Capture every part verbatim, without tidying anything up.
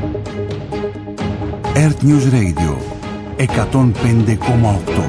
Earth News Radio εκατόν πέντε κόμμα οκτώ.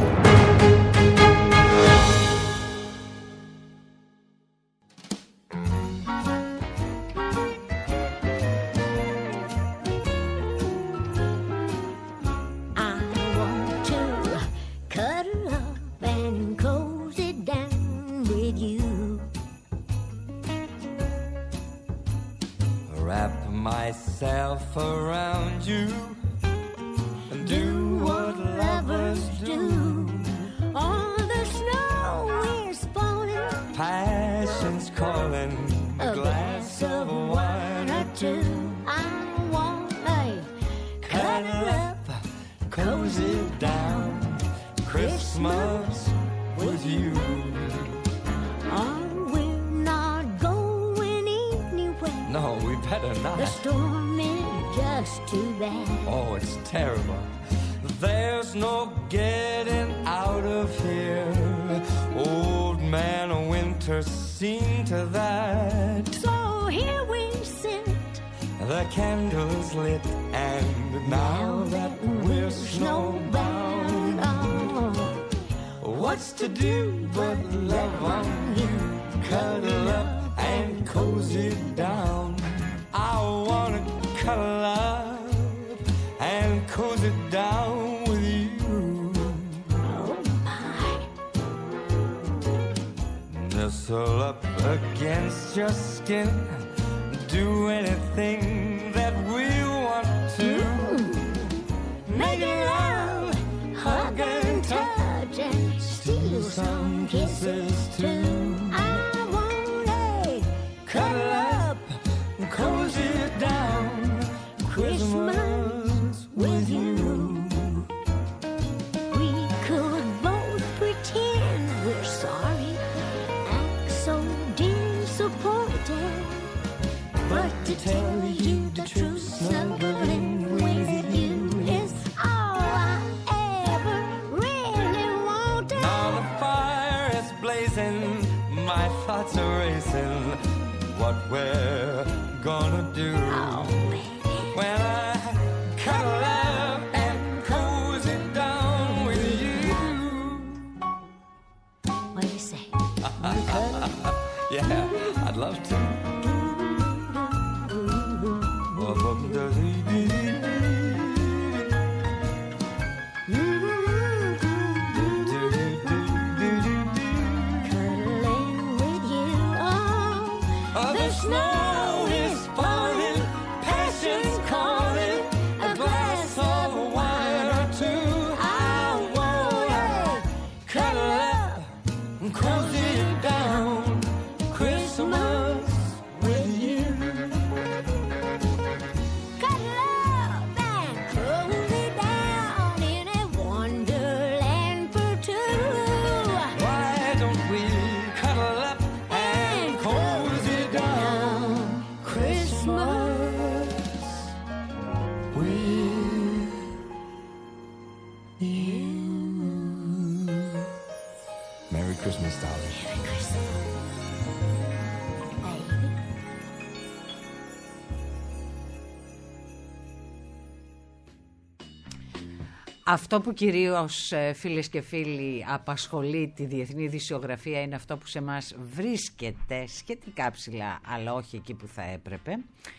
Αυτό που κυρίως, φίλες και φίλοι, απασχολεί τη διεθνή ειδησιογραφία είναι αυτό που σε μας βρίσκεται σχετικά ψηλά, αλλά όχι εκεί που θα έπρεπε.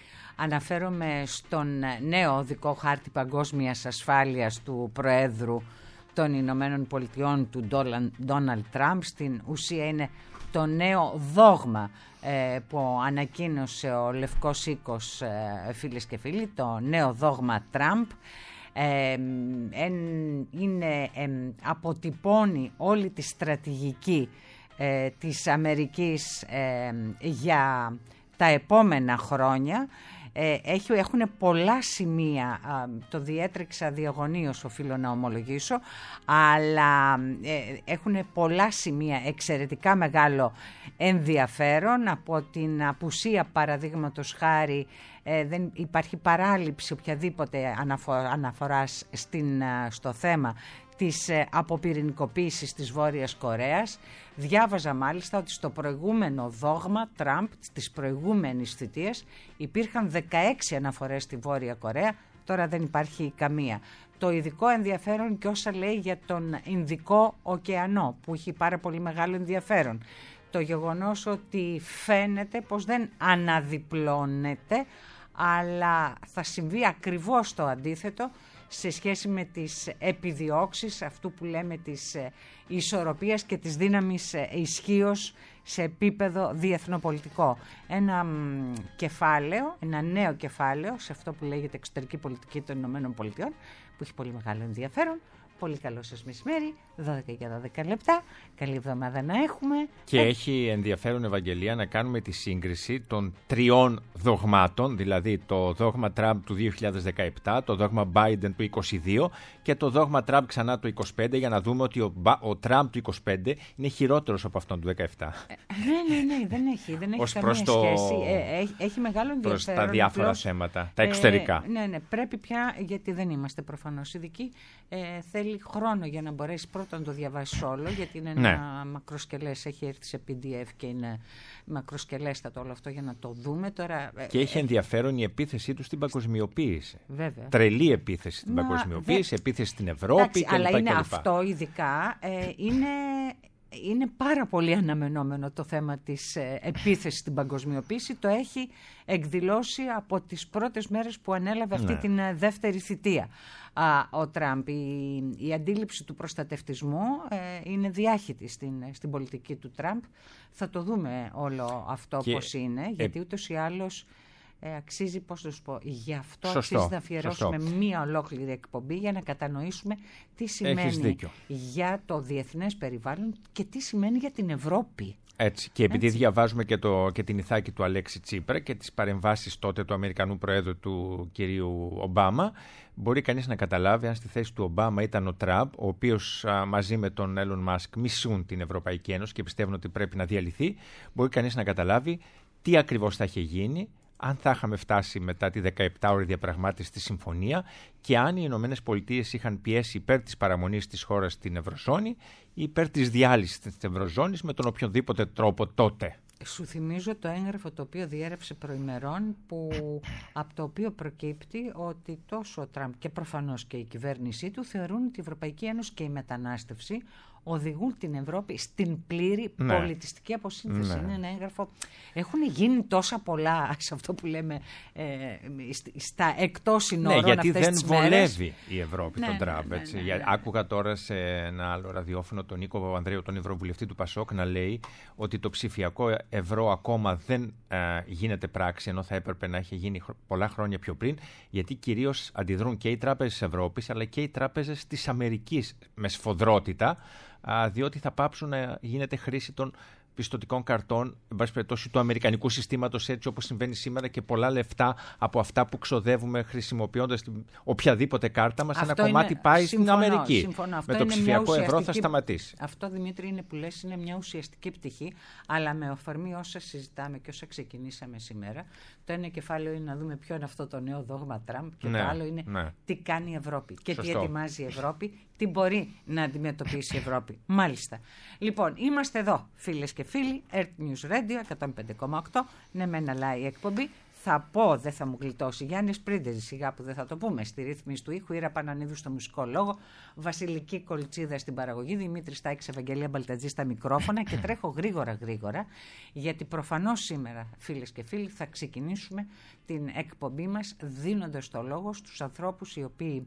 Αναφέρομαι στον νέο οδικό χάρτη παγκόσμιας ασφάλειας του Προέδρου των Ηνωμένων Πολιτειών, του Ντόναλντ Τραμπ. Στην ουσία είναι το νέο δόγμα ε, που ανακοίνωσε ο Λευκός Οίκος, ε, φίλες και φίλοι, το νέο δόγμα Τραμπ. Ε, εν, είναι, ε, αποτυπώνει όλη τη στρατηγική ε, της Αμερικής ε, για τα επόμενα χρόνια. Ε, έχει, έχουν πολλά σημεία, α, το διέτρεξα διαγωνίως, οφείλω να ομολογήσω, αλλά ε, έχουν πολλά σημεία εξαιρετικά μεγάλο ενδιαφέρον. Από την απουσία, παραδείγματος χάρη, ε, δεν υπάρχει παράληψη οποιαδήποτε αναφο, αναφοράς στην, στο θέμα της αποπυρηνικοποίησης της Βόρειας Κορέας. Διάβαζα μάλιστα ότι στο προηγούμενο δόγμα Τραμπ της προηγούμενης θητείας υπήρχαν δεκαέξι αναφορές στη Βόρεια Κορέα, τώρα δεν υπάρχει καμία. Το ειδικό ενδιαφέρον και όσα λέει για τον Ινδικό ωκεανό, που έχει πάρα πολύ μεγάλο ενδιαφέρον. Το γεγονός ότι φαίνεται πως δεν αναδιπλώνεται, αλλά θα συμβεί ακριβώς το αντίθετο σε σχέση με τις επιδιώξεις αυτού που λέμε της ισορροπίας και της δύναμης ισχύως σε επίπεδο διεθνοπολιτικό. Ένα μ, κεφάλαιο, ένα νέο κεφάλαιο σε αυτό που λέγεται εξωτερική πολιτική των Ηνωμένων Πολιτειών, που έχει πολύ μεγάλο ενδιαφέρον. Πολύ καλό σας μεσημέρι, δώδεκα και δώδεκα λεπτά. Καλή εβδομάδα να έχουμε. Και ε... έχει ενδιαφέρον, Ευαγγελία, να κάνουμε τη σύγκριση των τριών δογμάτων, δηλαδή το δόγμα Τραμπ του δύο χιλιάδες δεκαεπτά, το δόγμα Biden του είκοσι δύο και το δόγμα Τραμπ ξανά του είκοσι πέντε, για να δούμε ότι ο, ο Τραμπ του είκοσι πέντε είναι χειρότερος από αυτόν του δεκαεπτά. Ε, ναι, ναι, ναι, δεν έχει, δεν έχει Ως καμία προς το... σχέση. Ε, έχει, έχει μεγάλο ενδιαφέρον. Προς τα διάφορα απλώς, θέματα, τα εξωτερικά. Ε, ναι, ναι, πρέπει πια, γιατί δεν είμαστε προφανώς ειδικοί, ε, θέλει χρόνο για να μπορέσει πρώτα να το διαβάσει όλο, γιατί είναι ναι. ένα μακροσκελές, έχει έρθει σε πι ντι εφ και είναι μακροσκελέστατο όλο αυτό για να το δούμε τώρα. Και έχει ενδιαφέρον η επίθεσή του στην παγκοσμιοποίηση. Βέβαια. Τρελή επίθεση στην Μα, παγκοσμιοποίηση, δε... επίθεση στην Ευρώπη. Εντάξει, και αλλά λοιπά είναι και αυτό ειδικά, ε, είναι... Είναι πάρα πολύ αναμενόμενο το θέμα της ε, επίθεσης στην παγκοσμιοποίηση. Το έχει εκδηλώσει από τις πρώτες μέρες που ανέλαβε αυτή ναι. την ε, δεύτερη θητεία α, ο Τραμπ. Η, η αντίληψη του προστατευτισμού ε, είναι διάχυτη στην, στην πολιτική του Τραμπ. Θα το δούμε όλο αυτό και, πώς είναι, γιατί ούτως ή άλλως Ε, αξίζει, πώς να σου πω, γι' αυτό σωστό, αξίζει να αφιερώσουμε σωστό. μία ολόκληρη εκπομπή για να κατανοήσουμε τι σημαίνει για το διεθνές περιβάλλον και τι σημαίνει για την Ευρώπη. Έτσι. Και επειδή Έτσι. διαβάζουμε και, το, και την ηθάκη του Αλέξη Τσίπρα και τις παρεμβάσεις τότε του Αμερικανού Προέδρου του κυρίου Ομπάμα, μπορεί κανείς να καταλάβει αν στη θέση του Ομπάμα ήταν ο Τραμπ, ο οποίος α, μαζί με τον Έλλον Μάσκ μισούν την Ευρωπαϊκή Ένωση και πιστεύουν ότι πρέπει να διαλυθεί, μπορεί κανείς να καταλάβει τι ακριβώς θα είχε γίνει αν θα είχαμε φτάσει μετά τη δεκαεπτάωρη διαπραγμάτευση στη συμφωνία και αν οι Ηνωμένες Πολιτείες είχαν πιέσει υπέρ της παραμονής της χώρας στην Ευρωζώνη ή υπέρ της διάλυσης της Ευρωζώνης με τον οποιοδήποτε τρόπο τότε. Σου θυμίζω το έγγραφο το οποίο διέρευσε προημερών, που, από το οποίο προκύπτει ότι τόσο ο Τραμπ και προφανώς και η κυβέρνησή του θεωρούν ότι η Ευρωπαϊκή Ένωση και η μετανάστευση οδηγούν την Ευρώπη στην πλήρη ναι. πολιτιστική αποσύνθεση. Ναι. Είναι ένα έγγραφο. Έχουν γίνει τόσα πολλά σε αυτό που λέμε ε, στα εκτός συνόρων ναι, γιατί αυτές δεν τις βολεύει μέρες. η Ευρώπη ναι, τον Τραμπ. ναι, ναι, ναι, ναι, ναι. Άκουγα τώρα σε ένα άλλο ραδιόφωνο τον Νίκο Παπανδρέου, τον Ευρωβουλευτή του Πασόκ, να λέει ότι το ψηφιακό ευρώ ακόμα δεν ε, γίνεται πράξη, ενώ θα έπρεπε να έχει γίνει πολλά χρόνια πιο πριν, γιατί κυρίως αντιδρούν και οι τράπεζες της Ευρώπης αλλά και οι τράπεζες της Αμερικής με σφοδρότητα, διότι θα πάψουν να γίνεται χρήση των πιστωτικών καρτών, εν πάση περιπτώσει του αμερικανικού συστήματος, έτσι όπως συμβαίνει σήμερα, και πολλά λεφτά από αυτά που ξοδεύουμε χρησιμοποιώντας οποιαδήποτε κάρτα μας, ένα κομμάτι πάει συμφωνώ, στην Αμερική. Συμφωνώ. Αυτό με το ψηφιακό ευρώ θα σταματήσει. Αυτό, Δημήτρη, είναι που λες, είναι μια ουσιαστική πτυχή, αλλά με αφορμή όσα συζητάμε και όσα ξεκινήσαμε σήμερα. Το ένα κεφάλαιο είναι να δούμε ποιο είναι αυτό το νέο δόγμα Τραμπ και ναι, το άλλο είναι ναι. τι κάνει η Ευρώπη και Σωστό. τι ετοιμάζει η Ευρώπη, τι μπορεί να αντιμετωπίσει η Ευρώπη. Μάλιστα. Λοιπόν, είμαστε εδώ, φίλες και φίλοι, Earth News Radio εκατόν πέντε κόμμα οκτώ, ναι μεν αλλά η εκπομπή. Θα πω, δεν θα μου γλιτώσει, Γιάννης Πρίντεζη, σιγά που δεν θα το πούμε, στη ρύθμιση του ήχου, Ήρα Πανανίδου στο μουσικό λόγο, Βασιλική Κολτσίδα στην παραγωγή, Δημήτρη Στάκης, Ευαγγελία Μπαλτατζή στα μικρόφωνα, και τρέχω γρήγορα γρήγορα, γιατί προφανώς σήμερα, φίλες και φίλοι, θα ξεκινήσουμε την εκπομπή μας δίνοντας το λόγο στους ανθρώπους οι οποίοι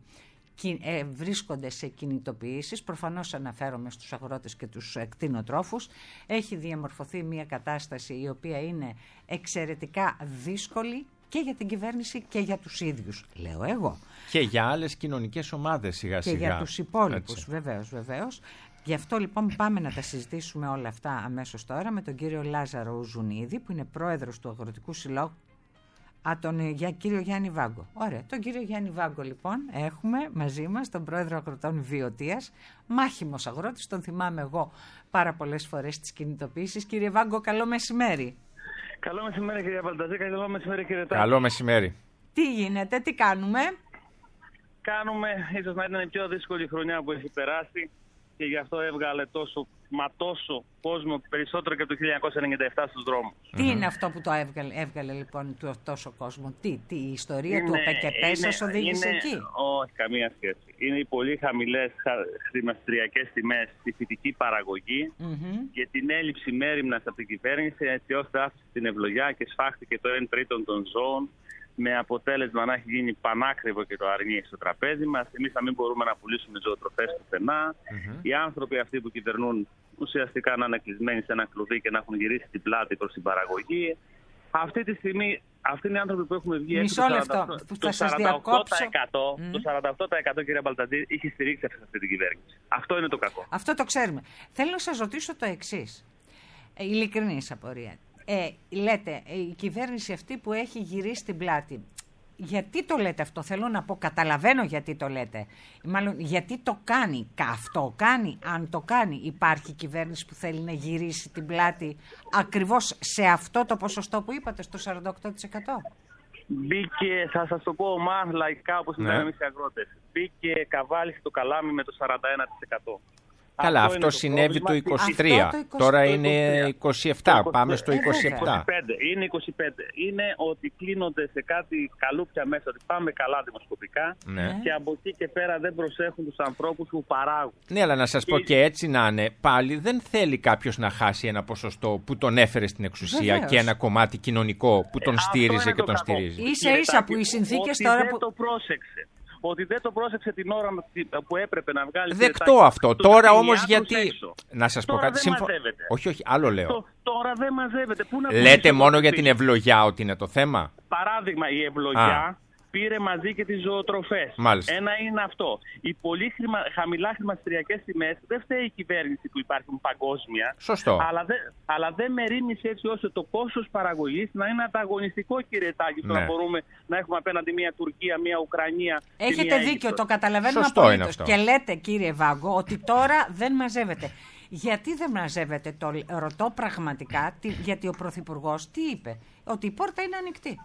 βρίσκονται σε κινητοποιήσεις. Προφανώς αναφέρομαι στους αγρότες και τους κτηνοτρόφους. Έχει διαμορφωθεί μια κατάσταση η οποία είναι εξαιρετικά δύσκολη και για την κυβέρνηση και για τους ίδιους, λέω εγώ. Και για άλλες κοινωνικές ομάδες σιγά σιγά. Και για τους υπόλοιπους, βεβαίως, βεβαίως. Γι' αυτό λοιπόν πάμε να τα συζητήσουμε όλα αυτά αμέσως τώρα με τον κύριο Λάζαρο Ζουνίδη, που είναι πρόεδρος του Αγροτικού Συλλόγου. Α, τον για κύριο Γιάννη Βάγκο. Ωραία, τον κύριο Γιάννη Βάγκο λοιπόν έχουμε μαζί μας, τον πρόεδρο Αγροτών Βιωτίας, μάχημος αγρότης, τον θυμάμαι εγώ πάρα πολλές φορές στις κινητοποιήσεις. Κύριε Βάγκο, καλό μεσημέρι. Καλό μεσημέρι κύριε Παλταζή, καλό μεσημέρι κύριε Τάκη. Καλό μεσημέρι. Τι γίνεται, τι κάνουμε? κάνουμε, ίσως να είναι η πιο δύσκολη χρονιά που έχει περάσει και γι' αυτό έβγαλε τόσο, μα τόσο κόσμο, περισσότερο και από το χίλια εννιακόσια ενενήντα επτά στους δρόμους. Τι mm-hmm. είναι αυτό που το έβγαλε, έβγαλε λοιπόν το, τόσο κόσμο, τι, τι η ιστορία είναι, του ΟΠΕΚΕΠΕ σας οδήγησε είναι, εκεί? Όχι, καμία σχέση. Είναι οι πολύ χαμηλές χρηματιστηριακές τιμές στη φυτική παραγωγή mm-hmm. και την έλλειψη μέριμνας από την κυβέρνηση, έτσι ώστε άφησε την ευλογιά και σφάχτηκε το εν τρίτον των ζώων, με αποτέλεσμα να έχει γίνει πανάκριβο και το αρνί στο τραπέζι μας. Εμείς να μην μπορούμε να πουλήσουμε ζωοτροφές πουθενά. Mm-hmm. Οι άνθρωποι αυτοί που κυβερνούν ουσιαστικά να είναι κλεισμένοι σε ένα κλουβί και να έχουν γυρίσει την πλάτη προς την παραγωγή. Αυτή τη στιγμή, αυτοί είναι οι άνθρωποι που έχουν βγει έξω. Μισό λεπτό, που θα σας διακόψω. Mm. Το σαράντα οκτώ τοις εκατό, κύριε Μπαλταντζή, είχε στηρίξει αυτή την κυβέρνηση. Αυτό είναι το κακό. Αυτό το ξέρουμε. Θέλω να σας ρωτήσω το εξής. Ε, ειλικρινής απορία. Ε, λέτε, η κυβέρνηση αυτή που έχει γυρίσει την πλάτη, γιατί το λέτε αυτό? Θέλω να πω, καταλαβαίνω γιατί το λέτε. Μάλλον, γιατί το κάνει, αυτό κάνει, αν το κάνει. Υπάρχει κυβέρνηση που θέλει να γυρίσει την πλάτη ακριβώς σε αυτό το ποσοστό που είπατε, στο σαράντα οκτώ τοις εκατό. Μπήκε, θα σας το πω ομά, λαϊκά, όπως μιλάμε εμείς οι αγρότες. Μπήκε καβάλι στο καλάμι με το σαράντα ένα τοις εκατό. Καλά, αυτό, αυτό συνέβη το είκοσι τρία. Το είκοσι... Τώρα είναι είκοσι επτά. Το Πάμε στο είκοσι επτά. είκοσι πέντε. Είναι είκοσι πέντε. Είναι ότι κλείνονται σε κάτι καλούπια μέσα, ότι πάμε καλά δημοσκοπικά ναι. και από εκεί και πέρα δεν προσέχουν τους ανθρώπους που παράγουν. Ναι, αλλά να σας και... πω και έτσι να είναι, πάλι δεν θέλει κάποιος να χάσει ένα ποσοστό που τον έφερε στην εξουσία. Βεβαίως. Και ένα κομμάτι κοινωνικό που τον ε, στήριζε και τον στηρίζει. Ίσα ίσα που οι συνθήκες τώρα δεν που... το πρόσεξε. Ότι δεν το πρόσεξε την ώρα που έπρεπε να βγάλει. Δεκτό αυτό. Τώρα όμως γιατί. Να σας πω κάτι. Συμφω... Όχι, όχι, άλλο λέω. Το... Τώρα δεν μαζεύεται. Πού να Λέτε μόνο για την ευλογιά ότι είναι το θέμα. Παράδειγμα, η ευλογιά Α. πήρε μαζί και τις ζωοτροφές. Μάλιστα. Ένα είναι αυτό. Οι πολύ χρημα... χαμηλά χρηματιστηριακές τιμές δεν φταίει η κυβέρνηση που υπάρχουν παγκόσμια. Σωστό. Αλλά, δε... αλλά δεν μερίμνησε έτσι ώστε το κόστος παραγωγής να είναι ανταγωνιστικό, κύριε Τάκη, ναι. να μπορούμε να έχουμε απέναντι μια Τουρκία, μια Ουκρανία. Έχετε μια δίκιο, Αίγυπτος. Το καταλαβαίνουμε απολύτως. Και λέτε, κύριε Βάγκο, ότι τώρα δεν μαζεύεται. Γιατί δεν μαζεύεται, το ρωτώ πραγματικά, γιατί ο Πρωθυπουργός τι είπε? Ότι η πόρτα είναι ανοιχτή.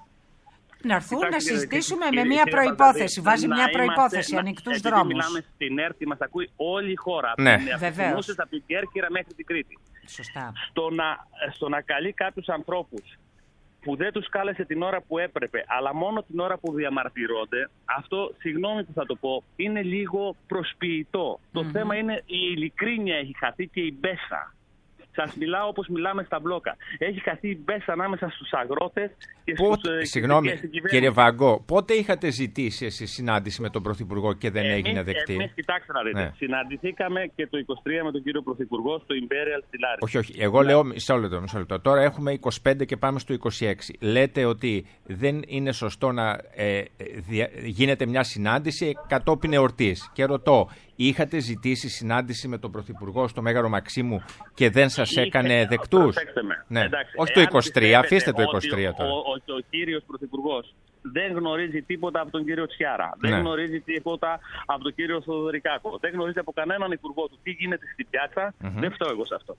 Να έρθουν Κοιτάξτε, να συζητήσουμε κύριε, με μια κύριε, προϋπόθεση. Βάζει μια προϋπόθεση, ανοιχτούς δρόμους. Μιλάμε στην ΕΡΤ, μας ακούει όλη η χώρα. Ναι. Βεβαίως. Από την Κέρκυρα μέχρι την Κρήτη. Σωστά. Στο να, στο να καλεί κάποιους ανθρώπους που δεν τους κάλεσε την ώρα που έπρεπε, αλλά μόνο την ώρα που διαμαρτυρώνται, αυτό, συγγνώμη που θα το πω, είναι λίγο προσποιητό. Mm-hmm. Το θέμα είναι η ειλικρίνεια έχει χαθεί και η μπέσα. Σας μιλάω όπως μιλάμε στα μπλόκα. Έχει χαθεί η μπέσα ανάμεσα στους αγρότες και στους... Πότε, συγγνώμη, κύριε Βάγκο, πότε είχατε ζητήσει εσείς συνάντηση με τον Πρωθυπουργό και δεν εμείς, έγινε δεκτή? Εμείς, κοιτάξτε να δείτε, ναι. συναντηθήκαμε και το είκοσι τρία με τον κύριο Πρωθυπουργό στο Imperial στη Λάρισα. Όχι, όχι, εγώ λέω, μισό λεπτό, μισό λεπτό. Τώρα έχουμε είκοσι πέντε και πάμε στο είκοσι έξι. Λέτε ότι δεν είναι σωστό να ε, δια, γίνεται μια συνάντηση κατόπιν εορτής. Και ρωτώ, είχατε ζητήσει συνάντηση με τον Πρωθυπουργό στο Μέγαρο Μαξίμου και δεν σας έκανε δεκτούς? Ναι. Εντάξει, όχι το είκοσι τρία, αφήστε το είκοσι τρία τώρα. Ο, ο, ο, ο κύριος Πρωθυπουργός δεν γνωρίζει τίποτα από τον κύριο Τσιάρα. Ναι. Δεν γνωρίζει τίποτα από τον κύριο Θοδωρικάκο. Δεν γνωρίζει από κανέναν υπουργό του τι γίνεται στην πιάτσα. Mm-hmm. Δεν φταίω εγώ σε αυτό.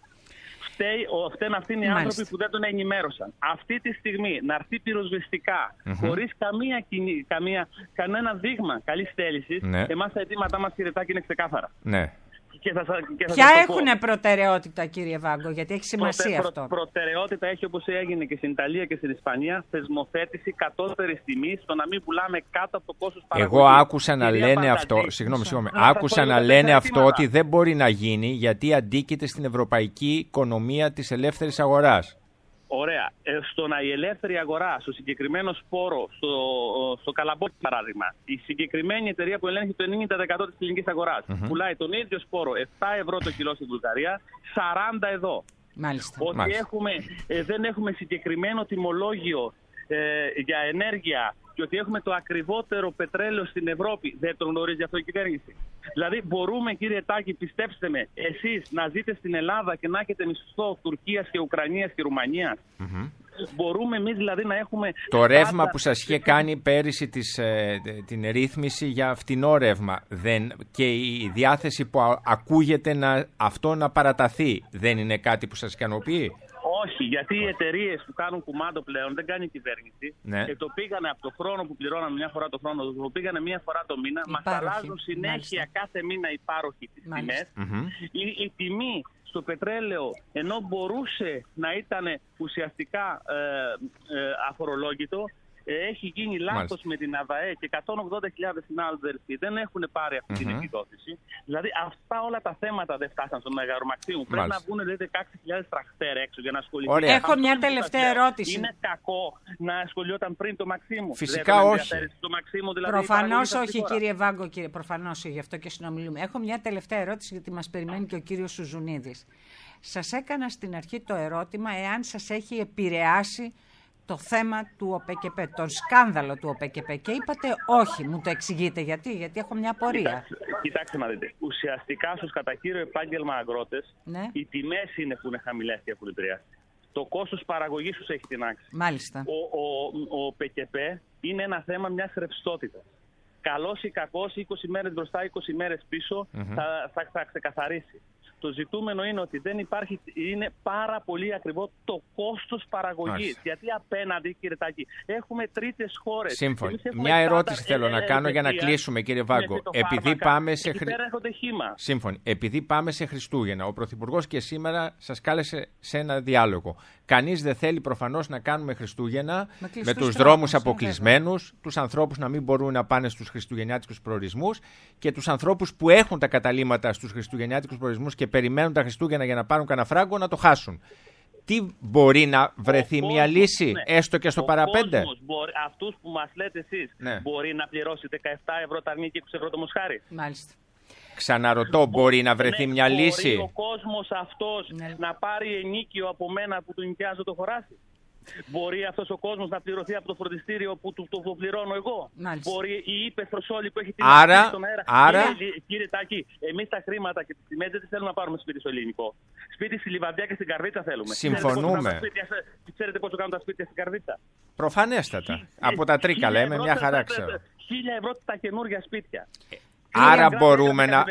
Φταίνουν αυτοί οι άνθρωποι που δεν τον ενημέρωσαν. Αυτή τη στιγμή να έρθει πυροσβεστικά, mm-hmm. χωρίς καμία, καμία, κανένα δείγμα καλής θέλησης, ναι. εμάς τα αιτήματά μας, κύριε Τάκη, είναι ξεκάθαρα. Ναι. Και θα, και θα Ποια έχουν προτεραιότητα, κύριε Βάγκο, γιατί έχει σημασία Προτε, αυτό. Προ, προτεραιότητα έχει, όπως έγινε και στην Ιταλία και στην Ισπανία, θεσμοθέτηση κατώτερης τιμής, στο να μην πουλάμε κάτω από το κόστος παραγωγής. Εγώ άκουσα να λένε Πανταζή. αυτό, συγγνώμη, συγγνώμη, άκουσα να λένε αυτό ότι δεν μπορεί να γίνει γιατί αντίκειται στην ευρωπαϊκή οικονομία της ελεύθερης αγοράς. Ωραία. Ε, στο να η ελεύθερη αγορά, στο συγκεκριμένο σπόρο, στο, στο Καλαμπόκι παράδειγμα, η συγκεκριμένη εταιρεία που ελέγχει το ενενήντα τοις εκατό της ελληνικής αγοράς, mm-hmm. πουλάει τον ίδιο σπόρο επτά ευρώ το κιλό στην Βουλγαρία, σαράντα εδώ. Μάλιστα. Ότι Μάλιστα. Έχουμε, ε, δεν έχουμε συγκεκριμένο τιμολόγιο ε, για ενέργεια και ότι έχουμε το ακριβότερο πετρέλαιο στην Ευρώπη, δεν το γνωρίζει αυτό η κυβέρνηση. Δηλαδή μπορούμε, κύριε Τάκη, πιστέψτε με, εσείς να ζείτε στην Ελλάδα και να έχετε μισθό Τουρκίας και Ουκρανίας και Ρουμανίας. Mm-hmm. Μπορούμε εμείς δηλαδή να έχουμε... Το ρεύμα που σας είχε κάνει πέρυσι της, ε, την ρύθμιση για φτηνό ρεύμα δεν, και η διάθεση που ακούγεται να, αυτό να παραταθεί δεν είναι κάτι που σας ικανοποιεί? Όχι, γιατί οι εταιρείες που κάνουν κουμάντο πλέον δεν κάνει η κυβέρνηση. Ναι. Και το πήγανε από το χρόνο που πληρώναμε μια φορά το χρόνο, το πήγανε μια φορά το μήνα. Μας αλλάζουν συνέχεια Μάλιστα. κάθε μήνα οι πάροχοι τις τιμές. Mm-hmm. Η, η τιμή στο πετρέλαιο, ενώ μπορούσε να ήταν ουσιαστικά ε, ε, αφορολόγητο, έχει γίνει λάθος με την ΑΔΑΕ και εκατόν ογδόντα χιλιάδες συνάδελφοι δεν έχουν πάρει αυτή mm-hmm. την επιδότηση. Δηλαδή αυτά όλα τα θέματα δεν φτάσαν στο Μέγαρο Μαξίμου. Πρέπει να βγουν δηλαδή, δεκαέξι χιλιάδες τραχτέρ έξω για να ασχοληθούν. Ωραία. Έχω μια τελευταία ερώτηση. Είναι κακό να ασχολιόταν πριν το Μαξίμου? Φυσικά δεν όχι. Το Μαξίμου, δηλαδή, προφανώς όχι, κύριε Βάγκο, κύριε. Προφανώς όχι, γι' αυτό και συνομιλούμε. Έχω μια τελευταία ερώτηση γιατί μας περιμένει και ο κύριος Σουζουνίδης. Σας έκανα στην αρχή το ερώτημα εάν σας έχει επηρεάσει το θέμα του ΟΠΕΚΕΠΕ, τον σκάνδαλο του ΟΠΕΚΕΠΕ, και είπατε όχι. Μου το εξηγείτε γιατί, γιατί έχω μια απορία. Κοιτάξτε, κοιτάξτε να δείτε. Ουσιαστικά στους κατά κύριο επάγγελμα αγρότες, ναι. οι τιμές είναι που είναι χαμηλές και έχουν επηρεάσει. Το κόστος παραγωγής τους έχει τεινάξει. Μάλιστα. Ο, ο, ο ΟΠΕΚΕΠΕ είναι ένα θέμα μιας ρευστότητας. Καλός ή κακός, είκοσι μέρες μπροστά, είκοσι μέρες πίσω, mm-hmm. θα, θα, θα ξεκαθαρίσει. Το ζητούμενο είναι ότι δεν υπάρχει, είναι πάρα πολύ ακριβό το κόστος παραγωγής. Γιατί απέναντι, κύριε Τάκη, έχουμε τρίτες χώρες. Σύμφωνοι. Μια ερώτηση θέλω να κάνω για να κλείσουμε, κύριε Βάγκο. Επειδή πάμε σε χρη... Σύμφωνοι. Επειδή πάμε σε Χριστούγεννα, ο Πρωθυπουργός και σήμερα σας κάλεσε σε ένα διάλογο. Κανείς δεν θέλει προφανώς να κάνουμε Χριστούγεννα με, με τους δρόμους αποκλεισμένους, τους ανθρώπους να μην μπορούν να πάνε στους χριστουγεννιάτικους προορισμούς και τους ανθρώπους που έχουν τα καταλύματα στους χριστουγεννιάτικους προορισμούς και περιμένουν τα Χριστούγεννα για να πάρουν κανένα φράγκο να το χάσουν. Τι μπορεί να βρεθεί ο μια κόσμος, λύση, ναι. έστω και στο ο παραπέντε? Μπορεί, αυτούς που μας λέτε εσείς, ναι. μπορεί να πληρώσει δεκαεπτά ευρώ τα αρνί και είκοσι ευρώ το μοσχάρι. Μάλιστα. Ξαναρωτώ, μπορεί να βρεθεί ναι, μια μπορεί λύση? Μπορεί ο κόσμος αυτός ναι. να πάρει ενίκιο από μένα που του νοικιάζω το χωράσι? Μπορεί αυτός ο κόσμος να πληρωθεί από το φροντιστήριο που του το, το πληρώνω εγώ? Μάλιστα. Μπορεί η ύπαιθρος όλη που έχει την άρα, στον αέρα? Άρα... Κύριε, κύριε Τάκη, εμείς τα χρήματα και τις τιμές δεν τις θέλουμε να πάρουμε σπίτι στο ελληνικό. Σπίτι στη Λιβαδιά και στην Καρδίτσα θέλουμε. Συμφωνούμε. Ξέρετε πόσο κάνουν τα σπίτια στην Καρδίτσα? Προφανέστατα. Χι... Από τα τρίκα λέμε, μια χαρά ξέρω. Χίλια ευρώ τα καινούργια σπίτια. Άρα μπορούμε να...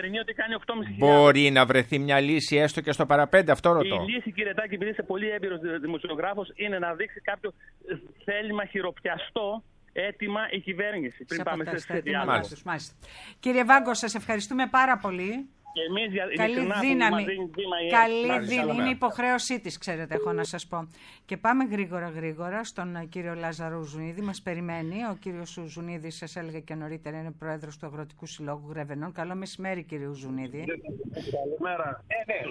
Μπορεί να βρεθεί μια λύση έστω και στο παραπέντε, αυτό ρωτώ. Η λύση, κύριε Τάκη, επειδή είσαι πολύ έμπειρος δημοσιογράφος, είναι να δείξει κάποιο θέλημα χειροπιαστό έτοιμα η κυβέρνηση πριν πάμε σε διάλογο. Κύριε Βάγκο, σας ευχαριστούμε πάρα πολύ. Και εμείς για καλή δύναμη. Καλή δύναμη. Είναι υποχρέωσή της, ξέρετε, έχω να σας πω. Και πάμε γρήγορα γρήγορα στον κύριο Λάζαρο Ζουνίδη. Μας περιμένει. Ο κύριος Ζουνίδης, σας έλεγα και νωρίτερα, είναι πρόεδρος του Αγροτικού Συλλόγου Γρεβενών. Καλό μεσημέρι, κύριε Ζουνίδη. Καλημέρα.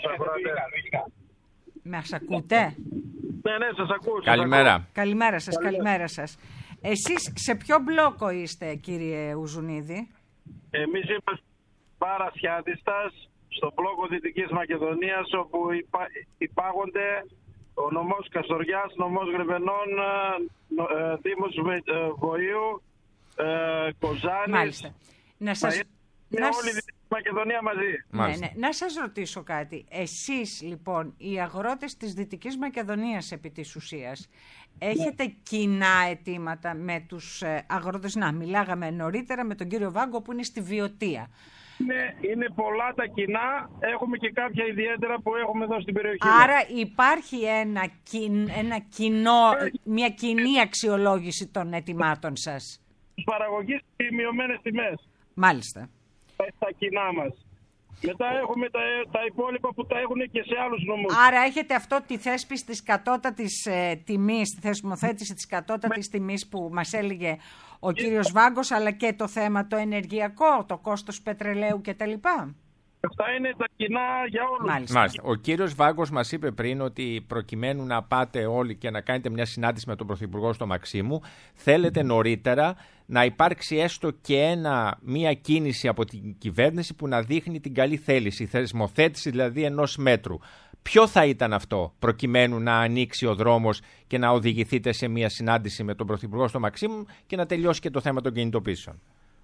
Μας ακούτε? Ναι, ναι, σας ακούω. Καλημέρα. Καλημέρα σας, καλημέρα σας. Εσείς σε ποιο μπλόκο είστε, κύριε Ουζουνίδη? Εμείς είμαστε παρασιάτιστας στον μπλόκο Δυτικής Μακεδονίας, όπου υπά, υπάγονται ο νομός Καστοριάς, νομός Γρεβενών, ε, δήμος ε, Βοήου, ε, Κοζάνης. Μάλιστα. Να σας... Είναι να... όλη η Δυτική Μακεδονία μαζί. Ναι, ναι. Να σας ρωτήσω κάτι. Εσείς λοιπόν, οι αγρότες της Δυτικής Μακεδονίας επί της ουσίας, έχετε ναι. κοινά αιτήματα με τους αγρότες? Να, μιλάγαμε νωρίτερα με τον κύριο Βάγκο που είναι στη Βιωτία. Είναι, είναι πολλά τα κοινά, έχουμε και κάποια ιδιαίτερα που έχουμε εδώ στην περιοχή. Άρα υπάρχει ένα, ένα κοινό, μια κοινή αξιολόγηση των αιτημάτων σας. Παραγωγής και οι μειωμένες τιμές. Μάλιστα. Στα κοινά μας. Μετά έχουμε τα, τα υπόλοιπα που τα έχουν και σε άλλους νομούς. Άρα έχετε αυτό τη θέσπιση της κατώτατης ε, τιμής, τη θεσμοθέτηση της κατώτατης Με... τιμής που μας έλεγε ο κύριος Βάγκος, αλλά και το θέμα το ενεργειακό, το κόστος πετρελαίου κτλ. Αυτά είναι τα κοινά για όλους. Μάλιστα. Μάλιστα. Ο κύριος Βάγκος μας είπε πριν ότι προκειμένου να πάτε όλοι και να κάνετε μια συνάντηση με τον Πρωθυπουργό στο Μαξίμου, θέλετε νωρίτερα να υπάρξει έστω και ένα, μια κίνηση από την κυβέρνηση που να δείχνει την καλή θέληση, θεσμοθέτηση δηλαδή ενός μέτρου. Ποιο θα ήταν αυτό προκειμένου να ανοίξει ο δρόμος και να οδηγηθείτε σε μια συνάντηση με τον Πρωθυπουργό στο Μαξίμου και να τελειώσει και το θέμα των κινητοποιήσεων?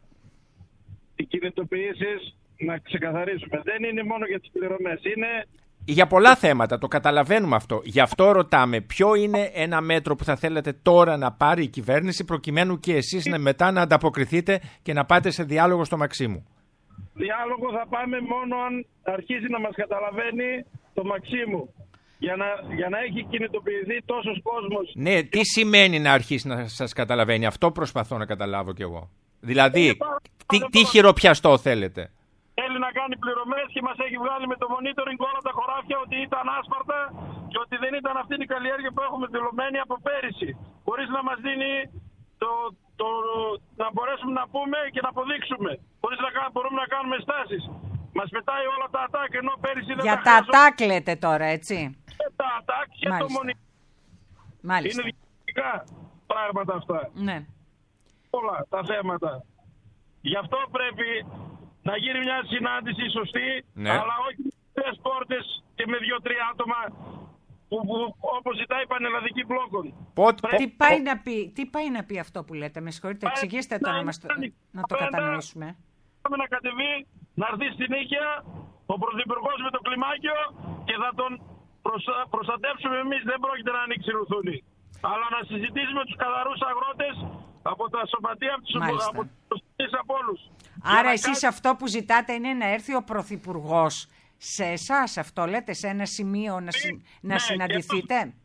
Οι κινητοποιήσεις, να ξεκαθαρίσουμε, δεν είναι μόνο για τις πληρωμές, είναι... Για πολλά θέματα, το καταλαβαίνουμε αυτό. Γι' αυτό ρωτάμε, ποιο είναι ένα μέτρο που θα θέλετε τώρα να πάρει η κυβέρνηση προκειμένου και εσείς να μετά να ανταποκριθείτε και να πάτε σε διάλογο στο Μαξίμου? Διάλογο θα πάμε μόνο αν αρχίσει να μας καταλαβαίνει το Μαξίμου. για να, για να έχει κινητοποιηθεί τόσος κόσμος. Ναι, τι σημαίνει να αρχίσει να σας καταλαβαίνει? Αυτό προσπαθώ να καταλάβω κι εγώ. Δηλαδή, τι, τι χειροπιαστό θέλετε? Θέλει να κάνει πληρωμές και μας έχει βγάλει με το monitoring όλα τα χωράφια ότι ήταν άσφαλτα και ότι δεν ήταν αυτή η καλλιέργεια που έχουμε δηλωμένη από πέρυσι. Χωρίς να μας δίνει το, το, να μπορέσουμε να πούμε και να αποδείξουμε. Χωρίς να μπορούμε να κάνουμε στάσεις. Μας πετάει όλα τα ατάκ ενώ πέρυσι δεν Για τα τα χρειάζομαι. ατάκ λέτε τώρα, έτσι. Και τα ατάκ και το monitoring. Μάλιστα. Είναι διαφορετικά πράγματα αυτά. Ναι. Όλα τα θέματα. Γι' αυτό πρέπει να γίνει μια συνάντηση σωστή, ναι. αλλά όχι με τρεις πόρτες και με δύο-τρία άτομα που, που, όπως ζητάει η Πανελλαδική Μπλόκον. Πότε, τι, πάει να πει, τι πάει να πει αυτό που λέτε? Με συγχωρείτε, εξηγήστε το να, μας το, να το κατανοήσουμε. Πάμε να κατεβεί, να έρθει στην Νίκαια ο Πρωθυπουργός με το κλιμάκιο και θα τον προσα, προστατεύσουμε εμείς. Δεν πρόκειται να ανοίξει ρουθούνη. Αλλά να συζητήσουμε τους καθαρούς αγρότες από τα σωματεία, από τους από όλους. Άρα εσείς κα... αυτό που ζητάτε είναι να έρθει ο Πρωθυπουργός σε εσάς, αυτό λέτε, σε ένα σημείο να, συ... ναι, να συναντηθείτε? Και...